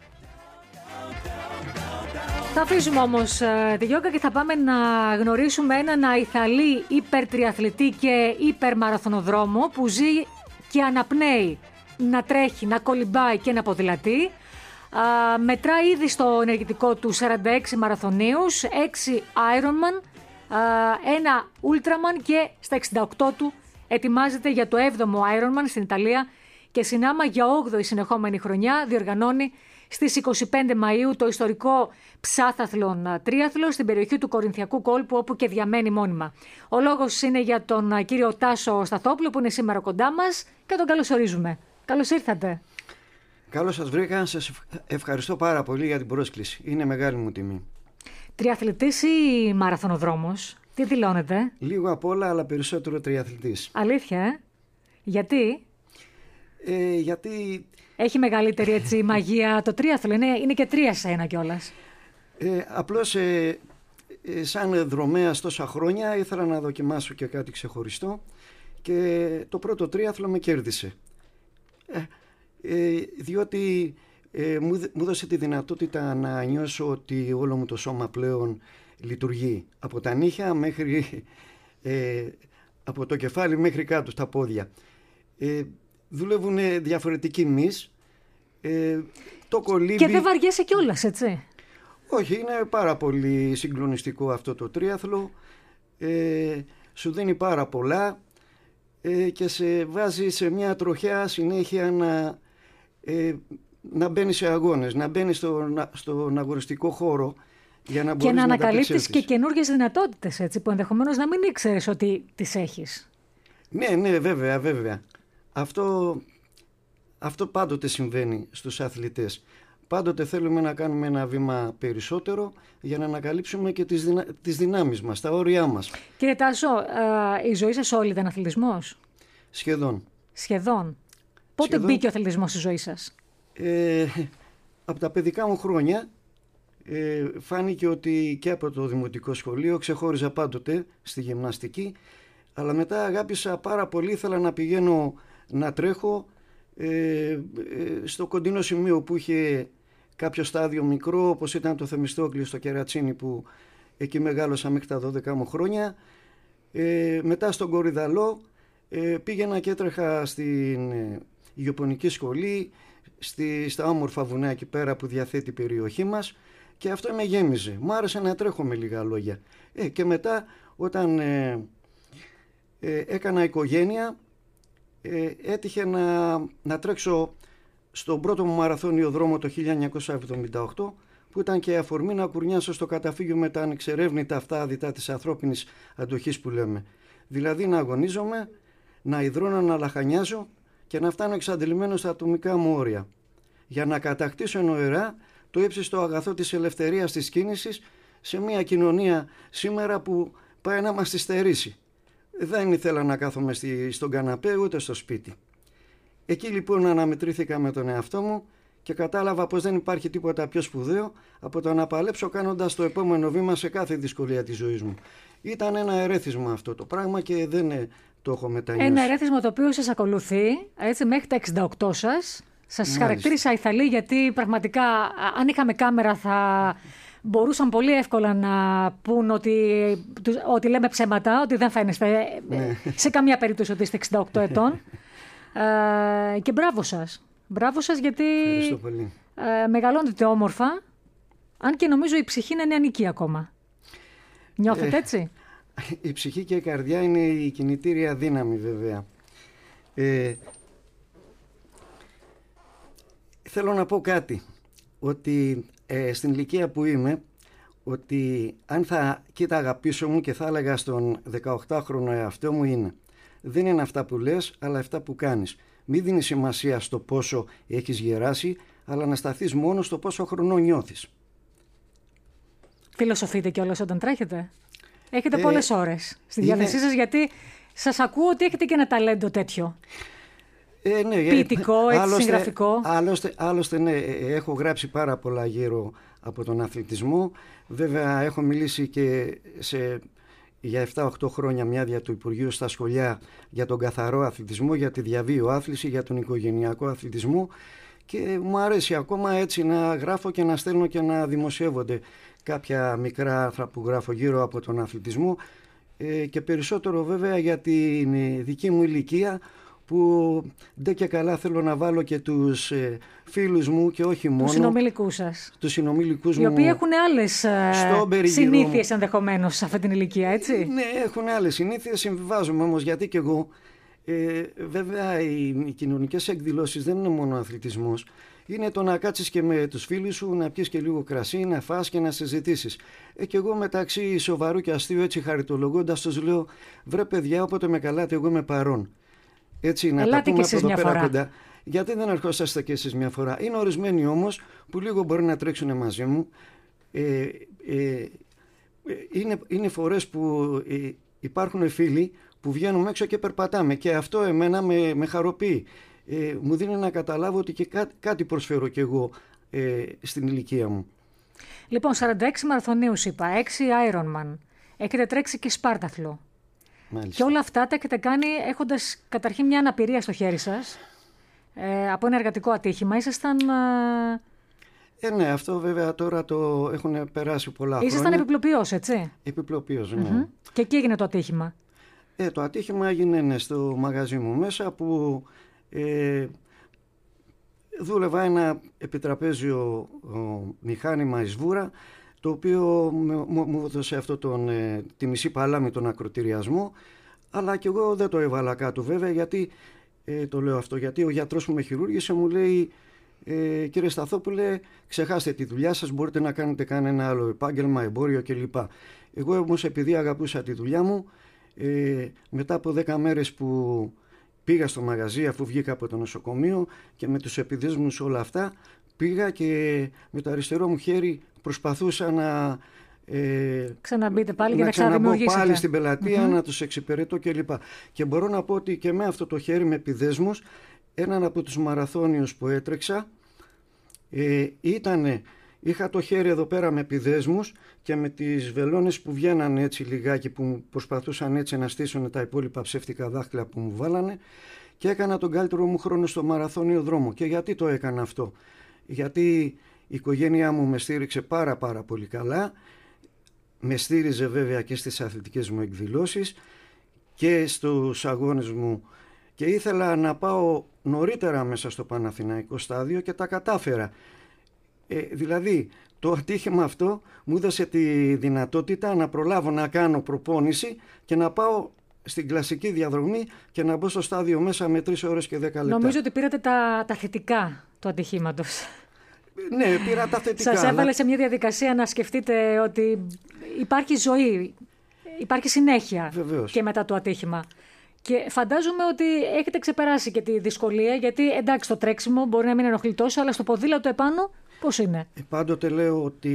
Θα αφήσουμε όμως uh, τη γιόγκα και θα πάμε να γνωρίσουμε έναν αϊθαλή υπερτριαθλητή και υπερμαραθωνοδρόμο που ζει και αναπνέει να τρέχει, να κολυμπάει και να ποδηλατεί. Uh, μετρά ήδη στο ενεργητικό του σαράντα έξι μαραθωνίους, έξι Ironman, uh, ένα Ultraman και στα εξήντα οκτώ του ετοιμάζεται για το έβδομο Ironman στην Ιταλία και συνάμα για όγδοη συνεχόμενη χρονιά διοργανώνει στις είκοσι πέντε Μαΐου το ιστορικό ψάθαθλον τρίαθλο στην περιοχή του Κορινθιακού κόλπου, όπου και διαμένει μόνιμα. Ο λόγος είναι για τον κύριο Τάσο Σταθόπουλο που είναι σήμερα κοντά μας και τον καλωσορίζουμε. Καλώς ήρθατε. Καλώς σας βρήκα. Σας ευχαριστώ πάρα πολύ για την πρόσκληση. Είναι μεγάλη μου τιμή. Τριαθλητής ή μαραθωνοδρόμος? Τι δηλώνετε? Λίγο απ' όλα, αλλά περισσότερο τριαθλητής. Αλήθεια, ε? Γιατί? Ε, γιατί... Έχει μεγαλύτερη έτσι μαγεία το τρίαθλο, είναι, είναι και τρία σε ένα κιόλας. Ε, απλώς ε, ε, σαν δρομέας τόσα χρόνια ήθελα να δοκιμάσω και κάτι ξεχωριστό και το πρώτο τρίαθλο με κέρδισε. Ε, ε, διότι ε, μου, μου δώσε τη δυνατότητα να νιώσω ότι όλο μου το σώμα πλέον λειτουργεί. Από τα νύχια μέχρι, ε, από το κεφάλι μέχρι κάτω στα πόδια. Ε, δουλεύουν διαφορετικοί μυς. Ε, το κολύμπι... Και δεν βαριέσαι κιόλας, έτσι. Όχι, είναι πάρα πολύ συγκλονιστικό αυτό το τρίαθλο. Ε, σου δίνει πάρα πολλά ε, και σε βάζει σε μια τροχιά συνέχεια να, ε, να μπαίνει σε αγώνες, να μπαίνει στο, στον αγωνιστικό χώρο για να και να, να ανακαλύπτεις και καινούργιες δυνατότητες, έτσι, που ενδεχομένως να μην ήξερες ότι τις έχεις. Ναι, ναι, βέβαια, βέβαια. Αυτό, αυτό πάντοτε συμβαίνει στους αθλητές. Πάντοτε θέλουμε να κάνουμε ένα βήμα περισσότερο για να ανακαλύψουμε και τις, δυνα... τις δυνάμεις μας, τα όρια μας. Κύριε Τάσο, η ζωή σας όλη ήταν αθλητισμός? Σχεδόν. Σχεδόν. Πότε Σχεδόν. μπήκε ο αθλητισμός στη ζωή σας? Ε, από τα παιδικά μου χρόνια ε, φάνηκε ότι και από το δημοτικό σχολείο ξεχώριζα πάντοτε στη γυμναστική, αλλά μετά αγάπησα πάρα πολύ, ήθελα να πηγαίνω να τρέχω ε, ε, στο κοντινό σημείο που είχε κάποιο στάδιο μικρό, όπως ήταν το Θεμιστόκλειο στο Κερατσίνι, που εκεί μεγάλωσα μέχρι τα δώδεκα μου χρόνια. Ε, μετά στον Κορυδαλό ε, πήγαινα και έτρεχα στην ε, Γεωπονική σχολή, στη, στα όμορφα βουνά εκεί πέρα που διαθέτει η περιοχή μας, και αυτό με γέμιζε. Μου άρεσε να τρέχω, με λίγα λόγια. Ε, και μετά όταν ε, ε, έκανα οικογένεια, ε, έτυχε να, να τρέξω στον πρώτο μου μαραθώνιο δρόμο το χίλια εννιακόσια εβδομήντα οκτώ, που ήταν και αφορμή να κουρνιάσω στο καταφύγιο με τα ανεξερεύνητα αυτά αδυτά της ανθρώπινης αντοχής που λέμε. Δηλαδή να αγωνίζομαι, να υδρώνω, να λαχανιάζω και να φτάνω εξαντλημένο στα ατομικά μου όρια. Για να κατακτήσω νοερά το ύψιστο αγαθό της ελευθερίας της κίνησης σε μια κοινωνία σήμερα που πάει να μας τη στερήσει. Δεν ήθελα να κάθομαι στη, στον καναπέ ούτε στο σπίτι. Εκεί λοιπόν αναμετρήθηκα με τον εαυτό μου και κατάλαβα πως δεν υπάρχει τίποτα πιο σπουδαίο από το να παλέψω κάνοντας το επόμενο βήμα σε κάθε δυσκολία της ζωής μου. Ήταν ένα ερέθισμα αυτό το πράγμα και δεν το έχω μετανιώσει. Ένα ερέθισμα το οποίο σας ακολουθεί έτσι, μέχρι τα εξήντα οκτώ σας. Σας χαρακτήρισα ηθαλή, γιατί πραγματικά αν είχαμε κάμερα θα μπορούσαν πολύ εύκολα να πούν ότι, ότι λέμε ψέματα, ότι δεν φαίνεστε ναι. σε καμία περίπτωση ότι είστε εξήντα οκτώ ετών. Ε, και μπράβο σας. Μπράβο σας, γιατί ε, μεγαλώνετε όμορφα, αν και νομίζω η ψυχή είναι νεανική ακόμα. Νιώθετε ε, έτσι? Η ψυχή και η καρδιά είναι η κινητήρια δύναμη, βέβαια. Ε, θέλω να πω κάτι, ότι ε, στην ηλικία που είμαι, ότι αν θα κοίταγα πίσω μου και θα έλεγα στον δεκαοκτάχρονο εαυτό μου, είναι: δεν είναι αυτά που λες, αλλά αυτά που κάνεις. Μην δίνεις σημασία στο πόσο έχεις γεράσει, αλλά να σταθείς μόνο στο πόσο χρονό νιώθεις. Φιλοσοφείτε κιόλας όταν τρέχετε? Έχετε ε, πολλές ώρες στη είναι... διάθεσή σας, γιατί σας ακούω ότι έχετε και ένα ταλέντο τέτοιο. Ε, ναι, ποιητικό, έτσι, άλλωστε, συγγραφικό. Άλλωστε, άλλωστε, ναι, έχω γράψει πάρα πολλά γύρω από τον αθλητισμό. Βέβαια, έχω μιλήσει και σε... για επτά οκτώ χρόνια μια δια του Υπουργείου στα σχολεία για τον καθαρό αθλητισμό, για τη διαβίω άθληση, για τον οικογενειακό αθλητισμό, και μου αρέσει ακόμα έτσι να γράφω και να στέλνω και να δημοσιεύονται κάποια μικρά άρθρα που γράφω γύρω από τον αθλητισμό, ε, και περισσότερο βέβαια για την δική μου ηλικία, που ντε και καλά θέλω να βάλω και τους ε, φίλους μου και όχι μόνο. Τους συνομιλικούς σας. Τους συνομιλικούς οι μου. Οι οποίοι έχουν άλλες ε, συνήθειες ενδεχομένως σε αυτή την ηλικία, έτσι. Ναι, έχουν άλλες συνήθειες, συμβιβάζομαι όμως, γιατί και εγώ. Ε, βέβαια οι, οι κοινωνικές εκδηλώσεις δεν είναι μόνο αθλητισμός. Είναι το να κάτσεις και με τους φίλους σου, να πιεις και λίγο κρασί, να φας και να συζητήσεις. Ε, και εγώ μεταξύ σοβαρού και αστείου, έτσι χαριτολογώντας, τους λέω: βρε παιδιά, όποτε με καλάτε εγώ είμαι παρόν. Έτσι, να ελάτε τα πούμε και από εδώ πέρα φορά. κοντά. Γιατί δεν ερχόσαστε και εσείς μια φορά? Είναι ορισμένοι όμως που λίγο μπορεί να τρέξουν μαζί μου. Ε, ε, είναι, είναι φορές που ε, υπάρχουν φίλοι που βγαίνουμε έξω και περπατάμε, και αυτό εμένα με, με χαροποιεί. Ε, μου δίνει να καταλάβω ότι και κά, κάτι προσφέρω κι εγώ ε, στην ηλικία μου. Λοιπόν, σαράντα έξι μαραθωνίους είπα, έξι Ironman. Έχετε τρέξει και Σπάρταθλο. Μάλιστα. Και όλα αυτά τα έχετε κάνει έχοντας καταρχήν μια αναπηρία στο χέρι σας. ε, από ένα εργατικό ατύχημα. Ήσασταν... Ε... Ε, ναι, αυτό βέβαια τώρα το έχουν περάσει πολλά χρόνια. Ήσασταν επιπλοποιός, έτσι. Επιπλοποιός, ναι. Mm-hmm. Και εκεί έγινε το ατύχημα. Ε, το ατύχημα έγινε ναι, στο μαγαζί μου μέσα που ε, δούλευα ένα επιτραπέζιο ο, μηχάνημα εις βούρα, το οποίο μου, μου έδωσε αυτό τον, ε, τη μισή παλάμη τον ακροτηριασμό, αλλά και εγώ δεν το έβαλα κάτω βέβαια, γιατί ε, το λέω αυτό, γιατί ο γιατρός που με χειρούργησε μου λέει ε, κύριε Σταθόπουλε, ξεχάστε τη δουλειά σας, μπορείτε να κάνετε κανένα άλλο επάγγελμα, εμπόριο κλπ. Εγώ όμως επειδή αγαπούσα τη δουλειά μου, ε, μετά από δέκα μέρες που πήγα στο μαγαζί αφού βγήκα από το νοσοκομείο και με τους επιδέσμους όλα αυτά, πήγα και με το αριστερό μου χέρι προσπαθούσα να ε, ξαναμπείτε πάλι να για να ξαναδημιουργήσετε. πάλι στην πελατεία, mm-hmm. να τους εξυπηρετώ κλπ. Και μπορώ να πω ότι και με αυτό το χέρι με επιδέσμους, έναν από τους μαραθώνιους που έτρεξα ε, ήτανε, είχα το χέρι εδώ πέρα με επιδέσμους και με τις βελόνες που βγαίναν έτσι λιγάκι, που προσπαθούσαν έτσι να στήσουν τα υπόλοιπα ψεύτικα δάχτυλα που μου βάλανε, και έκανα τον καλύτερο μου χρόνο στο μαραθώνιο δρόμο. Και γιατί το έκανα αυτό? Γιατί η οικογένειά μου με στήριξε πάρα πάρα πολύ καλά, με στήριζε βέβαια και στις αθλητικές μου εκδηλώσεις και στους αγώνες μου, και ήθελα να πάω νωρίτερα μέσα στο Παναθηναϊκό στάδιο και τα κατάφερα. Ε, δηλαδή το ατύχημα αυτό μου έδωσε τη δυνατότητα να προλάβω να κάνω προπόνηση και να πάω στην κλασική διαδρομή και να μπω στο στάδιο μέσα με τρεις ώρες και δέκα λεπτά. Νομίζω ότι πήρατε τα, τα θετικά του ατυχήματος. Ναι, πήρα τα θετικά. Σας έβαλε αλλά... σε μια διαδικασία να σκεφτείτε ότι υπάρχει ζωή, υπάρχει συνέχεια. Βεβαίως. Και μετά το ατύχημα. Και φαντάζομαι ότι έχετε ξεπεράσει και τη δυσκολία, γιατί εντάξει το τρέξιμο μπορεί να μην ενοχλεί τόσο, αλλά στο ποδήλατο επάνω πώς είναι? Ε, πάντοτε λέω ότι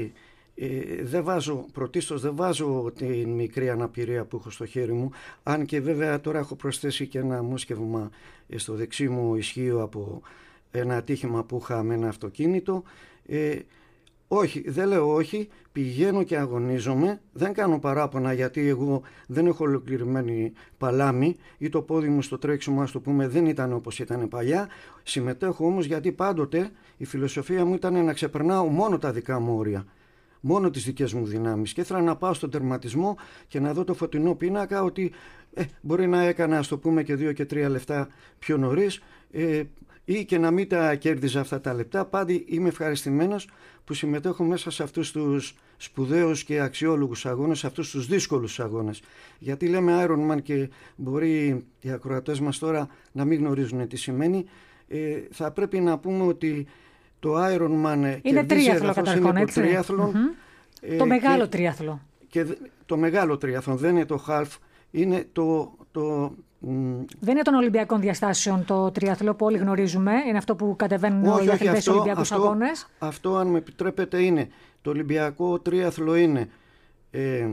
ε, δεν βάζω, πρωτίστως δεν βάζω την μικρή αναπηρία που έχω στο χέρι μου, αν και βέβαια τώρα έχω προσθέσει και ένα μόσχευμα στο δεξί μου ισχύο από ένα ατύχημα που είχα με ένα αυτοκίνητο. Ε, όχι, δεν λέω όχι, πηγαίνω και αγωνίζομαι, δεν κάνω παράπονα γιατί εγώ δεν έχω ολοκληρωμένη παλάμη ή το πόδι μου στο τρέξιμο, ας το πούμε, δεν ήταν όπως ήταν παλιά. Συμμετέχω όμως γιατί πάντοτε η φιλοσοφία μου ήταν να ξεπερνάω μόνο τα δικά μου όρια, μόνο τις δικές μου δυνάμεις, και ήθελα να πάω στον τερματισμό και να δω το φωτεινό πίνακα ότι ε, μπορεί να έκανα, ας το πούμε, και δύο και τρία λεπτά πιο νωρίς, ε, ή και να μην τα κέρδιζα αυτά τα λεπτά. Πάντη είμαι ευχαριστημένος που συμμετέχω μέσα σε αυτούς τους σπουδαίους και αξιόλογους αγώνες, σε αυτούς τους δύσκολους αγώνες. Γιατί λέμε Ironman και μπορεί οι ακροατές μας τώρα να μην γνωρίζουν τι σημαίνει. Ε, θα πρέπει να πούμε ότι το Ironman είναι τρίαθλο καταρχόν, έτσι. Τρίαθλο, mm-hmm. ε, το μεγάλο και, τρίαθλο. Και το μεγάλο τρίαθλο, δεν είναι το half, είναι το... το δεν είναι των Ολυμπιακών διαστάσεων το τριαθλό που όλοι γνωρίζουμε. Είναι αυτό που κατεβαίνουν όχι, οι αθλητές στους Ολυμπιακούς αυτό, αγώνες. Αυτό, αν με επιτρέπετε, είναι το Ολυμπιακό τρίαθλο είναι ε,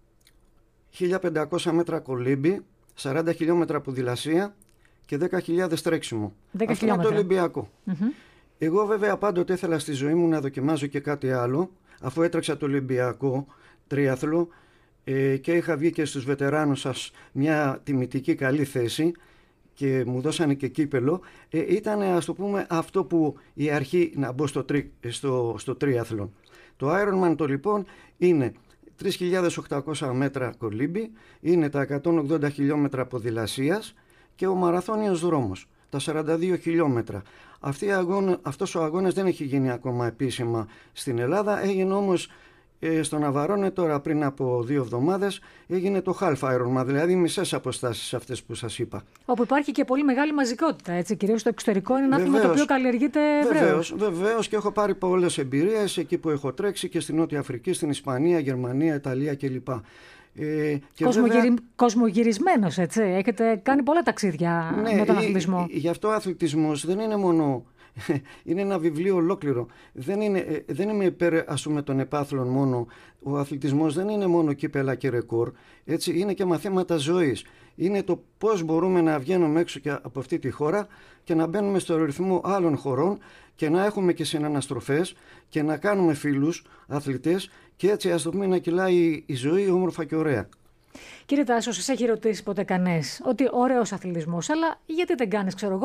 χίλια πεντακόσια μέτρα κολύμπι, σαράντα χιλιόμετρα ποδηλασία και δέκα χιλιάδες τρέξιμο. δέκα αυτό είναι το Ολυμπιακό. Mm-hmm. Εγώ βέβαια πάντοτε ήθελα στη ζωή μου να δοκιμάζω και κάτι άλλο, αφού έτρεξα το Ολυμπιακό τρίαθλο ε, και είχα βγει και στους βετεράνους σας μια τιμητική καλή θέση και μου δώσανε και κύπελο, ε, ήταν, ας το πούμε, αυτό που η αρχή να μπω στο, τρι, στο, στο τρίαθλο. Το Ironman το λοιπόν είναι τρεις χιλιάδες οκτακόσια μέτρα κολύμπι, είναι τα εκατόν ογδόντα χιλιόμετρα ποδηλασίας και ο μαραθώνιος δρόμος, τα σαράντα δύο χιλιόμετρα. Αυτή αγώνα, αυτός ο αγώνας δεν έχει γίνει ακόμα επίσημα στην Ελλάδα, έγινε όμως ε, στο Ναβαρώνε τώρα πριν από δύο εβδομάδες, έγινε το Half Ironman, δηλαδή μισές αποστάσεις αυτές που σας είπα. Όπου υπάρχει και πολύ μεγάλη μαζικότητα, έτσι, κυρίως στο εξωτερικό, είναι ένα άθλημα το οποίο καλλιεργείται ευρέως. Βεβαίως, βεβαίως, και έχω πάρει πολλές εμπειρίες εκεί που έχω τρέξει και στη Νότια Αφρική, στην Ισπανία, Γερμανία, Ιταλία κλπ. Ε, Κοσμογυρι... βέβαια... Κοσμογυρισμένος, έτσι. Έχετε κάνει πολλά ταξίδια ναι, με τον αθλητισμό. Γι' αυτό ο αθλητισμός δεν είναι μόνο... είναι ένα βιβλίο ολόκληρο. Δεν, είναι, δεν είμαι υπέρ, ας πούμε, των επάθλων μόνο. Ο αθλητισμός δεν είναι μόνο κύπελα και ρεκόρ. Έτσι, είναι και μαθήματα ζωής. Είναι το πώς μπορούμε να βγαίνουμε έξω και από αυτή τη χώρα και να μπαίνουμε στο ρυθμό άλλων χωρών και να έχουμε και συναναστροφές και να κάνουμε φίλους αθλητές και έτσι, ας το πούμε, να κυλάει η ζωή όμορφα και ωραία. Κύριε Τάσο, σας έχει ρωτήσει ποτέ κανείς ότι ωραίος αθλητισμός, αλλά γιατί δεν κάνεις, ξέρω εγώ,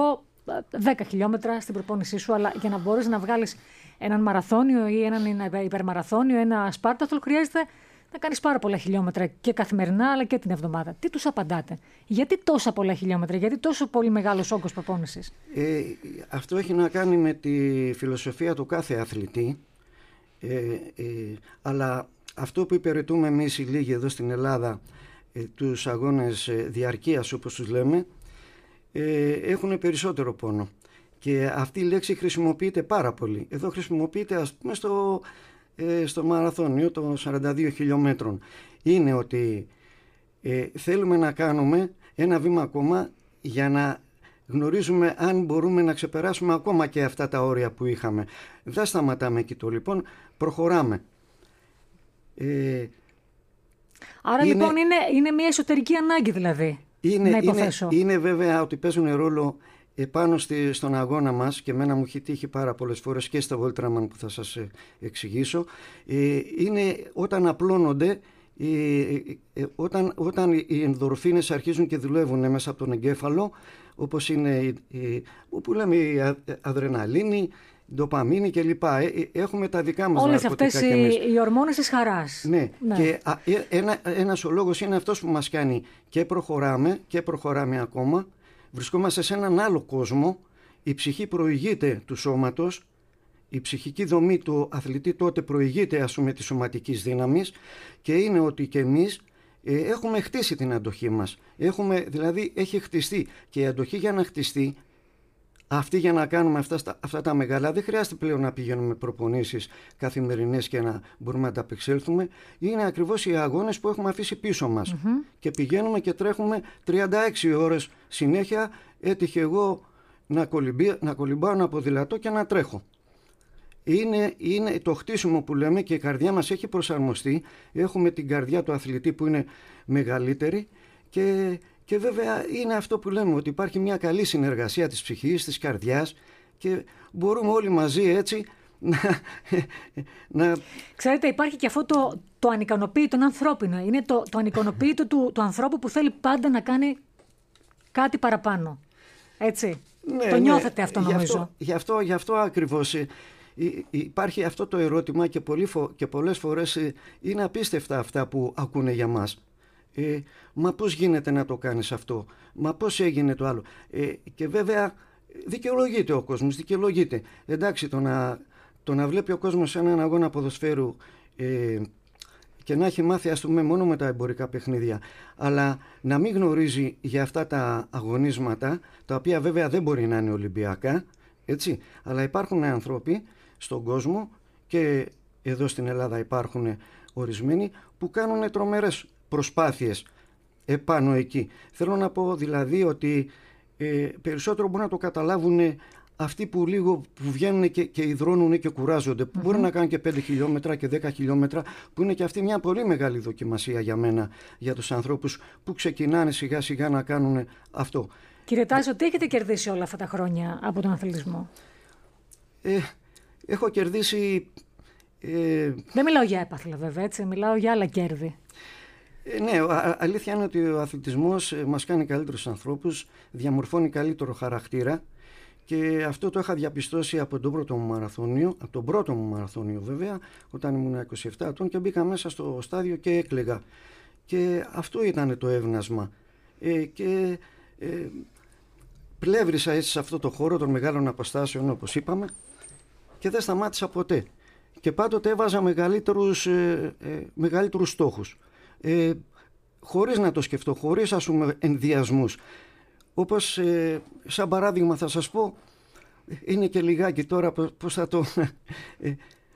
δέκα χιλιόμετρα στην προπόνησή σου, αλλά για να μπορείς να βγάλεις έναν μαραθώνιο ή έναν υπερμαραθώνιο, ένα Σπάρταθλο, χρειάζεται να κάνεις πάρα πολλά χιλιόμετρα και καθημερινά αλλά και την εβδομάδα. Τι τους απαντάτε? Γιατί τόσα πολλά χιλιόμετρα, γιατί τόσο πολύ μεγάλος όγκος προπόνησης? Ε, αυτό έχει να κάνει με τη φιλοσοφία του κάθε αθλητή, ε, ε, αλλά αυτό που υπηρετούμε εμείς οι λίγοι εδώ στην Ελλάδα, ε, τους αγώνες ε, διαρκείας όπως τους λέμε, ε, έχουν περισσότερο πόνο. Και αυτή η λέξη χρησιμοποιείται πάρα πολύ. Εδώ χρησιμοποιείται, ας πούμε, στο, ε, στο μαραθώνιο των σαράντα δύο χιλιόμετρων. Είναι ότι ε, θέλουμε να κάνουμε ένα βήμα ακόμα για να γνωρίζουμε αν μπορούμε να ξεπεράσουμε ακόμα και αυτά τα όρια που είχαμε. Δεν σταματάμε εκεί το λοιπόν, προχωράμε. Ε, Άρα είναι, λοιπόν είναι, είναι μια εσωτερική ανάγκη δηλαδή, είναι, να υποθέσω. Είναι, είναι βέβαια ότι παίζουν ρόλο επάνω στη, στον αγώνα μας, και εμένα μου έχει τύχει πάρα πολλές φορές και στα Voltraman που θα σας ε, εξηγήσω, ε, είναι όταν απλώνονται, ε, ε, όταν, όταν οι ενδορφίνες αρχίζουν και δουλεύουν μέσα από τον εγκέφαλο, όπως είναι ε, που λέμε η αδρεναλίνη, ντοπαμίνη κλπ. Ε, έχουμε τα δικά μας όλες ναρκωτικά αυτές κι εμείς. οι, οι ορμόνες της χαράς. Ναι, ναι. Και α, ένα, ένας ο λόγος είναι αυτός που μας κάνει και προχωράμε και προχωράμε ακόμα. Βρισκόμαστε σε έναν άλλο κόσμο, η ψυχή προηγείται του σώματος, η ψυχική δομή του αθλητή τότε προηγείται, ας πούμε, της σωματικής δύναμης, και είναι ότι και εμείς ε, έχουμε χτίσει την αντοχή μας. Έχουμε, δηλαδή έχει χτιστεί, και η αντοχή για να χτιστεί, αυτή για να κάνουμε αυτά, αυτά τα μεγάλα, δεν χρειάζεται πλέον να πηγαίνουμε προπονήσεις καθημερινές και να μπορούμε να τα απεξέλθουμε. Είναι ακριβώς οι αγώνες που έχουμε αφήσει πίσω μας. Mm-hmm. Και πηγαίνουμε και τρέχουμε τριάντα έξι ώρες συνέχεια. Έτυχε εγώ να, κολυμπή, να κολυμπάω ένα ποδηλατό και να τρέχω. Είναι, είναι το χτίσιμο που λέμε, και η καρδιά μας έχει προσαρμοστεί. Έχουμε την καρδιά του αθλητή που είναι μεγαλύτερη, και... Και βέβαια είναι αυτό που λέμε, ότι υπάρχει μια καλή συνεργασία της ψυχής, της καρδιάς, και μπορούμε όλοι μαζί έτσι να... να... Ξέρετε, υπάρχει και αυτό το, το ανικανοποίητο ανθρώπινο. Είναι το, το ανικανοποίητο του, του ανθρώπου που θέλει πάντα να κάνει κάτι παραπάνω. Έτσι. Ναι, το νιώθετε ναι, αυτό, νομίζω. Γι' αυτό, γι αυτό, γι αυτό ακριβώς ε, υπάρχει αυτό το ερώτημα, και, πολύ φο, και πολλές φορές ε, είναι απίστευτα αυτά που ακούνε για μας. Ε, μα πώς γίνεται να το κάνεις αυτό, μα πώς έγινε το άλλο, ε, και βέβαια δικαιολογείται ο κόσμος, δικαιολογείται. Εντάξει, το να, το να βλέπει ο κόσμος έναν αγώνα ποδοσφαίρου ε, και να έχει μάθει, ας πούμε, μόνο με τα εμπορικά παιχνίδια, αλλά να μην γνωρίζει για αυτά τα αγωνίσματα, τα οποία βέβαια δεν μπορεί να είναι ολυμπιακά, έτσι, αλλά υπάρχουν άνθρωποι στον κόσμο, και εδώ στην Ελλάδα υπάρχουν ορισμένοι που κάνουν τρομερές προσπάθειες επάνω εκεί. Θέλω να πω δηλαδή ότι ε, περισσότερο μπορούν να το καταλάβουν αυτοί που λίγο που βγαίνουν και, και υδρώνουν και κουράζονται, που mm-hmm. μπορεί να κάνουν και πέντε χιλιόμετρα και δέκα χιλιόμετρα, που είναι και αυτή μια πολύ μεγάλη δοκιμασία για μένα, για τους ανθρώπους που ξεκινάνε σιγά σιγά να κάνουν αυτό. Κύριε Τάσο, τι έχετε κερδίσει όλα αυτά τα χρόνια από τον αθλητισμό? Ε, έχω κερδίσει... Ε, Δεν μιλάω για έπαθλα βέβαια, έτσι, μιλάω για άλλα κέρδη. Ε, ναι, α, αλήθεια είναι ότι ο αθλητισμός μας κάνει καλύτερους ανθρώπους, διαμορφώνει καλύτερο χαρακτήρα, και αυτό το είχα διαπιστώσει από τον πρώτο μου μαραθώνιο, από τον πρώτο μου μαραθώνιο βέβαια, όταν ήμουν είκοσι επτά ετών, και μπήκα μέσα στο στάδιο και έκλαιγα. Και αυτό ήταν το έβνασμα. Ε, και ε, πλεύρισα έτσι σε αυτό το χώρο των μεγάλων αποστάσεων, όπως είπαμε, και δεν σταμάτησα ποτέ. Και πάντοτε έβαζα μεγαλύτερους, ε, ε, μεγαλύτερους στόχους. Ε, χωρίς να το σκεφτώ, χωρίς, ας πούμε, ενδιασμούς. Όπως ε, σαν παράδειγμα θα σας πω, είναι και λιγάκι τώρα πώς θα το... Ε,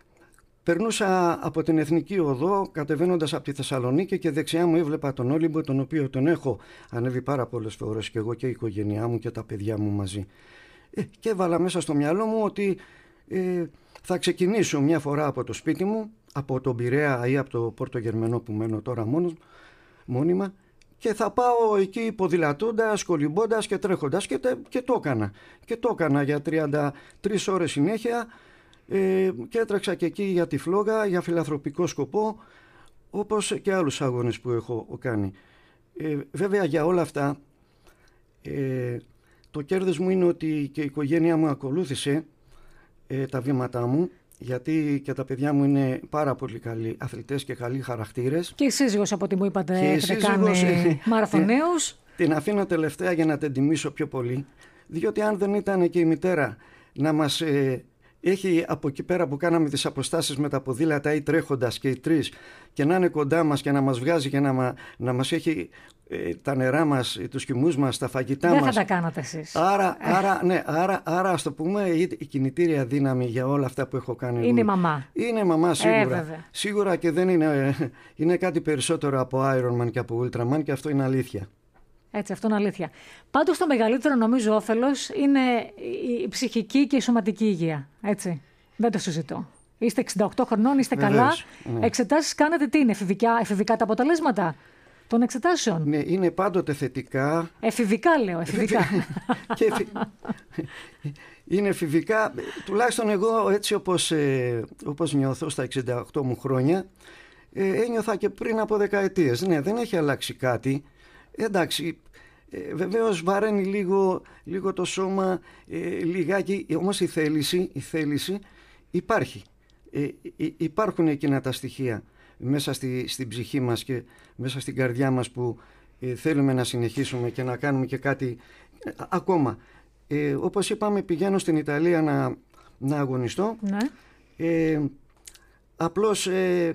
περνούσα από την Εθνική Οδό κατεβαίνοντας από τη Θεσσαλονίκη, και δεξιά μου έβλεπα τον Όλυμπο, τον οποίο τον έχω ανέβει πάρα πολλές φορές, και εγώ και η οικογένειά μου και τα παιδιά μου μαζί. Ε, και έβαλα μέσα στο μυαλό μου ότι ε, θα ξεκινήσω μια φορά από το σπίτι μου, από τον Πειραιά ή από το Πόρτο Γερμενό που μένω τώρα μόνος, μόνιμα, και θα πάω εκεί ποδηλατώντας, κολυμπώντας και τρέχοντας, και, και το έκανα. Και το έκανα για τριάντα τρεις ώρες συνέχεια, ε, και έτρεξα και εκεί για τη φλόγα, για φιλανθρωπικό σκοπό, όπως και άλλους αγώνες που έχω κάνει. Ε, βέβαια για όλα αυτά, ε, το κέρδος μου είναι ότι και η οικογένειά μου ακολούθησε ε, τα βήματά μου, γιατί και τα παιδιά μου είναι πάρα πολύ καλοί αθλητές και καλοί χαρακτήρες. Και η σύζυγος, από ό,τι μου είπατε, Και η έχετε σύζυγος, κάνει μαραθωνίους. Την αφήνω τελευταία για να την τιμήσω πιο πολύ, διότι αν δεν ήταν και η μητέρα να μας ε, έχει από εκεί πέρα που κάναμε τις αποστάσεις με τα ποδήλατα ή τρέχοντας και οι τρεις, και να είναι κοντά μας και να μας βγάζει και να, μα, να μας έχει ε, τα νερά μας, τους κοιμούς μας, τα φαγητά Δεν μας. θα τα κάνατε εσείς. Άρα, άρα, ναι, άρα, άρα ας το πούμε, η, η κινητήρια δύναμη για όλα αυτά που έχω κάνει. Είναι η μαμά. Είναι μαμά σίγουρα. Ε, σίγουρα και δεν είναι, είναι κάτι περισσότερο από Ironman και από Ultraman, και αυτό είναι αλήθεια. Έτσι, αυτό είναι αλήθεια. Πάντως το μεγαλύτερο, νομίζω, όφελος είναι η ψυχική και η σωματική υγεία. Έτσι. Δεν το συζητώ. Είστε εξήντα οκτώ χρονών, είστε Βεβαίως, καλά. ναι. Εξετάσεις κάνετε τι είναι, εφηβικά, εφηβικά τα αποτελέσματα των εξετάσεων. Ναι, είναι πάντοτε θετικά. Εφηβικά λέω, εφηβικά. Και εφη... είναι εφηβικά, τουλάχιστον εγώ έτσι όπως, ε, όπως νιώθω στα εξήντα οκτώ μου χρόνια, ε, ένιωθα και πριν από δεκαετίες. Ναι, δεν έχει αλλάξει κάτι. Εντάξει, ε, βεβαίως βαραίνει λίγο, λίγο το σώμα, ε, λιγάκι, όμως η θέληση, η θέληση υπάρχει. Ε, υ- υπάρχουν εκείνα τα στοιχεία μέσα στη, στην ψυχή μας και μέσα στην καρδιά μας που ε, θέλουμε να συνεχίσουμε και να κάνουμε και κάτι ε, ακόμα. Ε, όπως είπαμε, πηγαίνω στην Ιταλία να, να αγωνιστώ. Ναι. Ε, απλώς ε,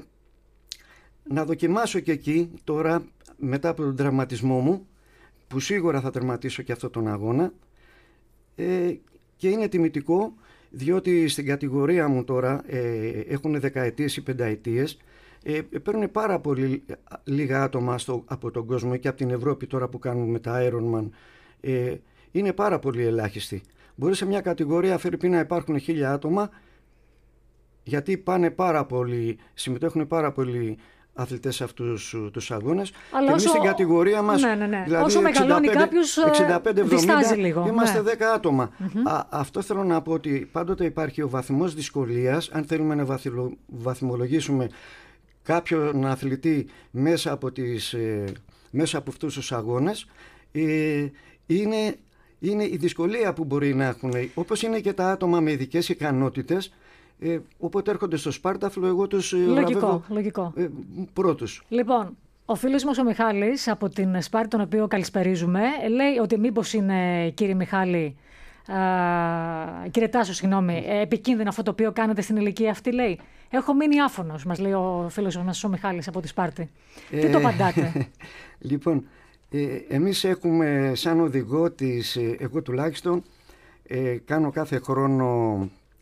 να δοκιμάσω και εκεί τώρα, μετά από τον τραυματισμό μου, που σίγουρα θα τερματίσω και αυτόν τον αγώνα, ε, και είναι τιμητικό, διότι στην κατηγορία μου τώρα ε, έχουν δεκαετίες ή πενταετίες, ε, παίρνουν πάρα πολύ λίγα άτομα στο, από τον κόσμο και από την Ευρώπη τώρα που κάνουν με τα Ironman. Ε, είναι πάρα πολύ ελάχιστοι. Μπορεί σε μια κατηγορία φέρει να υπάρχουν χίλια άτομα, γιατί πάνε πάρα πολύ, συμμετέχουν πάρα πολλοί αθλητές σε αυτούς τους αγώνες. Αλλά και εμείς όσο- στην κατηγορία μας, ναι, ναι, ναι. δηλαδή όσο μεγαλώνει κάποιος, εξήντα πέντε εβδομήντα, διστάζει λίγο. είμαστε Ναι. δέκα άτομα. Α, αυτό θέλω να πω, ότι πάντοτε υπάρχει ο βαθμός δυσκολίας, αν θέλουμε να βαθυλο- βαθμολογήσουμε κάποιον αθλητή μέσα από, τις, ε, μέσα από αυτούς τους αγώνες, ε, είναι, είναι η δυσκολία που μπορεί να έχουν, όπως είναι και τα άτομα με ειδικές ικανότητες. Ε, όποτε έρχονται στο Σπάρταθλο, εγώ τους ε, Λογικό, βραβεύω, λογικό. ε, πρώτους. Λοιπόν, ο φίλος μας ο Μιχάλης από την Σπάρτη, τον οποίο καλησπερίζουμε, λέει ότι μήπως είναι, κύριε Μιχάλη, α, κύριε Τάσο, συγγνώμη, ε, επικίνδυνο αυτό το οποίο κάνετε στην ηλικία αυτή, λέει. Έχω μείνει άφωνος, μας λέει ο φίλος μας ο Μιχάλης από τη Σπάρτη. Τι το απαντάτε? Λοιπόν, ε, εμείς έχουμε σαν οδηγό της, ε, εγώ τουλάχιστον, ε, κάνω κάθε χρόνο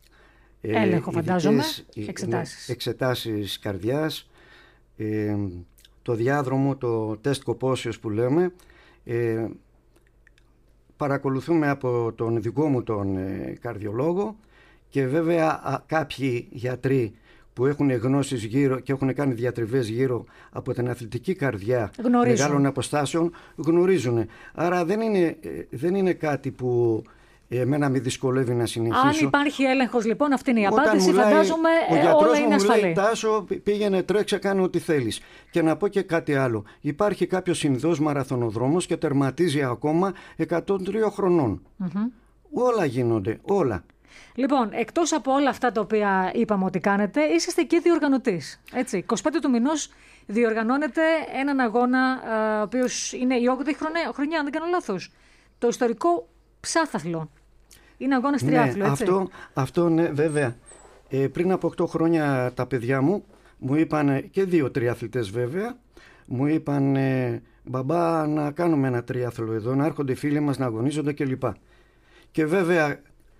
ε, Έλεγχο, φαντάζομαι, ειδικές, ε, εξετάσεις. ναι, εξετάσεις καρδιάς, ε, το διάδρομο, το τεστ κοπόσεως που λέμε. Ε, παρακολουθούμε από τον δικό μου τον ε, καρδιολόγο, και βέβαια α, κάποιοι γιατροί που έχουν γνώσεις γύρω και έχουν κάνει διατριβές γύρω από την αθλητική καρδιά Γνωρίζουν. μεγάλων αποστάσεων, γνωρίζουν. Άρα δεν είναι, ε, δεν είναι κάτι που εμένα με δυσκολεύει να συνεχίσω. Αν υπάρχει έλεγχος, λοιπόν, αυτή είναι η Όταν απάντηση. μου λέει- Φαντάζομαι ο ε, γιατρός όλα μου είναι μου λέει, ασφαλή. Τάσο, πήγαινε, τρέξε, κάνε ό,τι θέλεις. Και να πω και κάτι άλλο. Υπάρχει κάποιος Ινδός μαραθωνοδρόμος και τερματίζει ακόμα εκατόν τρία χρονών. Όλα γίνονται, όλα. Λοιπόν, εκτός από όλα αυτά τα οποία είπαμε ότι κάνετε, είσαστε και διοργανωτής. Έτσι, είκοσι πέντε του μηνός διοργανώνετε έναν αγώνα, α, ο οποίος είναι η όγδοη χρονιά, χρονιά, αν δεν κάνω λάθος. Το ιστορικό ψάθαθλο. Είναι αγώνας τριάθλου, Ναι, έτσι. αυτό, αυτό ναι, βέβαια. Ε, πριν από οκτώ χρόνια τα παιδιά μου μου είπαν, και δύο τριαθλητές βέβαια, μου είπαν, ε, μπαμπά, να κάνουμε ένα τριάθλο εδώ, να έρχονται οι φίλοι μας να αγωνίζονται κλπ. Και βέβαια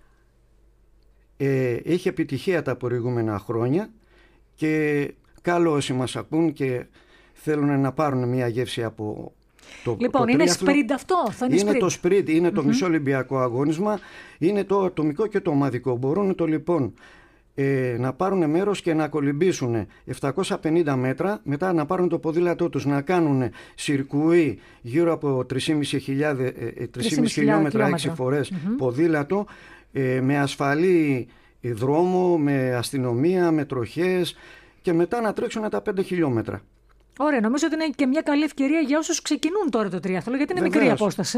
ε, είχε επιτυχία τα προηγούμενα χρόνια, και καλό όσοι μας ακούν και θέλουν να πάρουν μια γεύση από το, Λοιπόν, το είναι τρίαθλο. sprint αυτό, θα είναι Είναι sprint. το sprint, είναι το μισό Ολυμπιακό αγώνισμα, είναι το ατομικό και το ομαδικό. Μπορούν το λοιπόν ε, να πάρουν μέρος και να κολυμπήσουν επτακόσια πενήντα μέτρα, μετά να πάρουν το ποδήλατό τους, να κάνουν σιρκουί γύρω από τρεις χιλιάδες χιλιόμετρα, έξι φορές ποδήλατο, ε, με ασφαλή δρόμο, με αστυνομία, με τροχές, και μετά να τρέξουν τα πέντε χιλιόμετρα. Ωραία, νομίζω ότι είναι και μια καλή ευκαιρία για όσους ξεκινούν τώρα το τριάθλο, γιατί είναι μικρή Βεβαίως. απόσταση.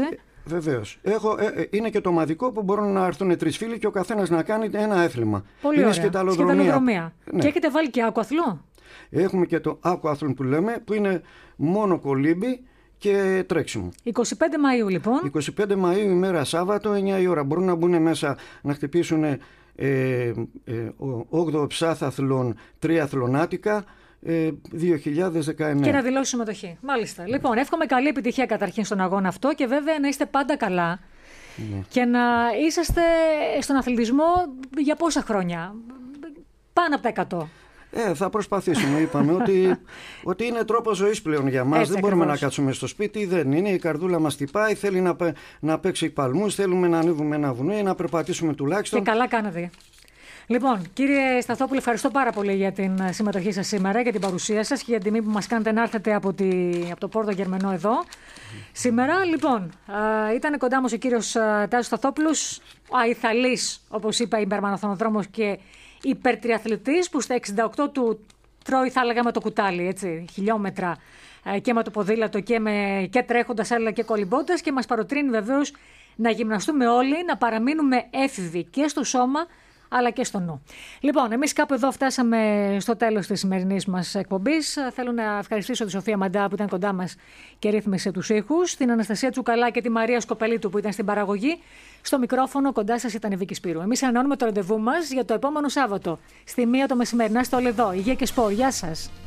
Βεβαίως. Έχω, ε, ε, είναι και το ομαδικό που μπορούν να έρθουν τρεις φίλοι και ο καθένας να κάνει ένα έθλημα. Πολύ είναι ωραία. σκηταλοδρομία. Ναι. Και έχετε βάλει και άκουαθλό. Έχουμε και το άκουαθλόν που λέμε, που είναι μόνο κολύμπι και τρέξιμο. είκοσι πέντε Μαΐου λοιπόν. είκοσι πέντε Μαΐου ημέρα Σάββατο, εννιά η ώρα. Μπορούν να μπουν μέσα να χτυπήσουν ε, ε, όγδοο ψάθαθλον τριαθλονάτικα ε, δύο χιλιάδες δεκαεννιά. Και να δηλώσει συμμετοχή. Μάλιστα. Λοιπόν, εύχομαι καλή επιτυχία καταρχήν στον αγώνα αυτό και βέβαια να είστε πάντα καλά. Ναι. Και να είσαστε στον αθλητισμό για πόσα χρόνια? Πάνω από τα εκατό. Ε, θα προσπαθήσουμε. Είπαμε ότι, ότι είναι τρόπος ζωής πλέον για μας. Έτσι, δεν μπορούμε ακριβώς. να κάτσουμε στο σπίτι. Δεν είναι. Η καρδούλα μας τυπάει. Θέλει να, να παίξει παλμούς. Θέλουμε να ανέβουμε ένα βουνό ή να περπατήσουμε τουλάχιστον. Και καλά κάνετε. Λοιπόν, κύριε Σταθόπουλε, ευχαριστώ πάρα πολύ για την συμμετοχή σας σήμερα, για την παρουσία σας και για την τιμή που μας κάνετε να έρθετε από, τη, από το Πόρτο Γερμενό εδώ σήμερα. Λοιπόν, α, ήταν κοντά μας ο κύριος Τάσος Σταθόπουλος, ο αϊθαλής, όπως είπα, υπερμαραθωνοδρόμος και υπερτριαθλητής, που στα εξήντα οκτώ του τρώει, θα έλεγα, με το κουτάλι, έτσι, χιλιόμετρα και με το ποδήλατο και, με, και τρέχοντας, αλλά και κολυμπώντας, και μας παροτρύνει βεβαίως να γυμναστούμε όλοι, να παραμείνουμε έφηβοι και στο σώμα αλλά και στο νου. Λοιπόν, εμείς κάπου εδώ φτάσαμε στο τέλος της σημερινής μας εκπομπής. Θέλω να ευχαριστήσω τη Σοφία Μαντά που ήταν κοντά μας και ρύθμισε τους ήχους, την Αναστασία Τσουκαλά και τη Μαρία Σκοπελίτου που ήταν στην παραγωγή. Στο μικρόφωνο κοντά σας ήταν η Βίκη Σπύρου. Εμείς ανανεώνουμε το ραντεβού μας για το επόμενο Σάββατο, στη μία το μεσημέρι. Να είστε όλοι εδώ. Υγεία και σπορ. Γεια σας.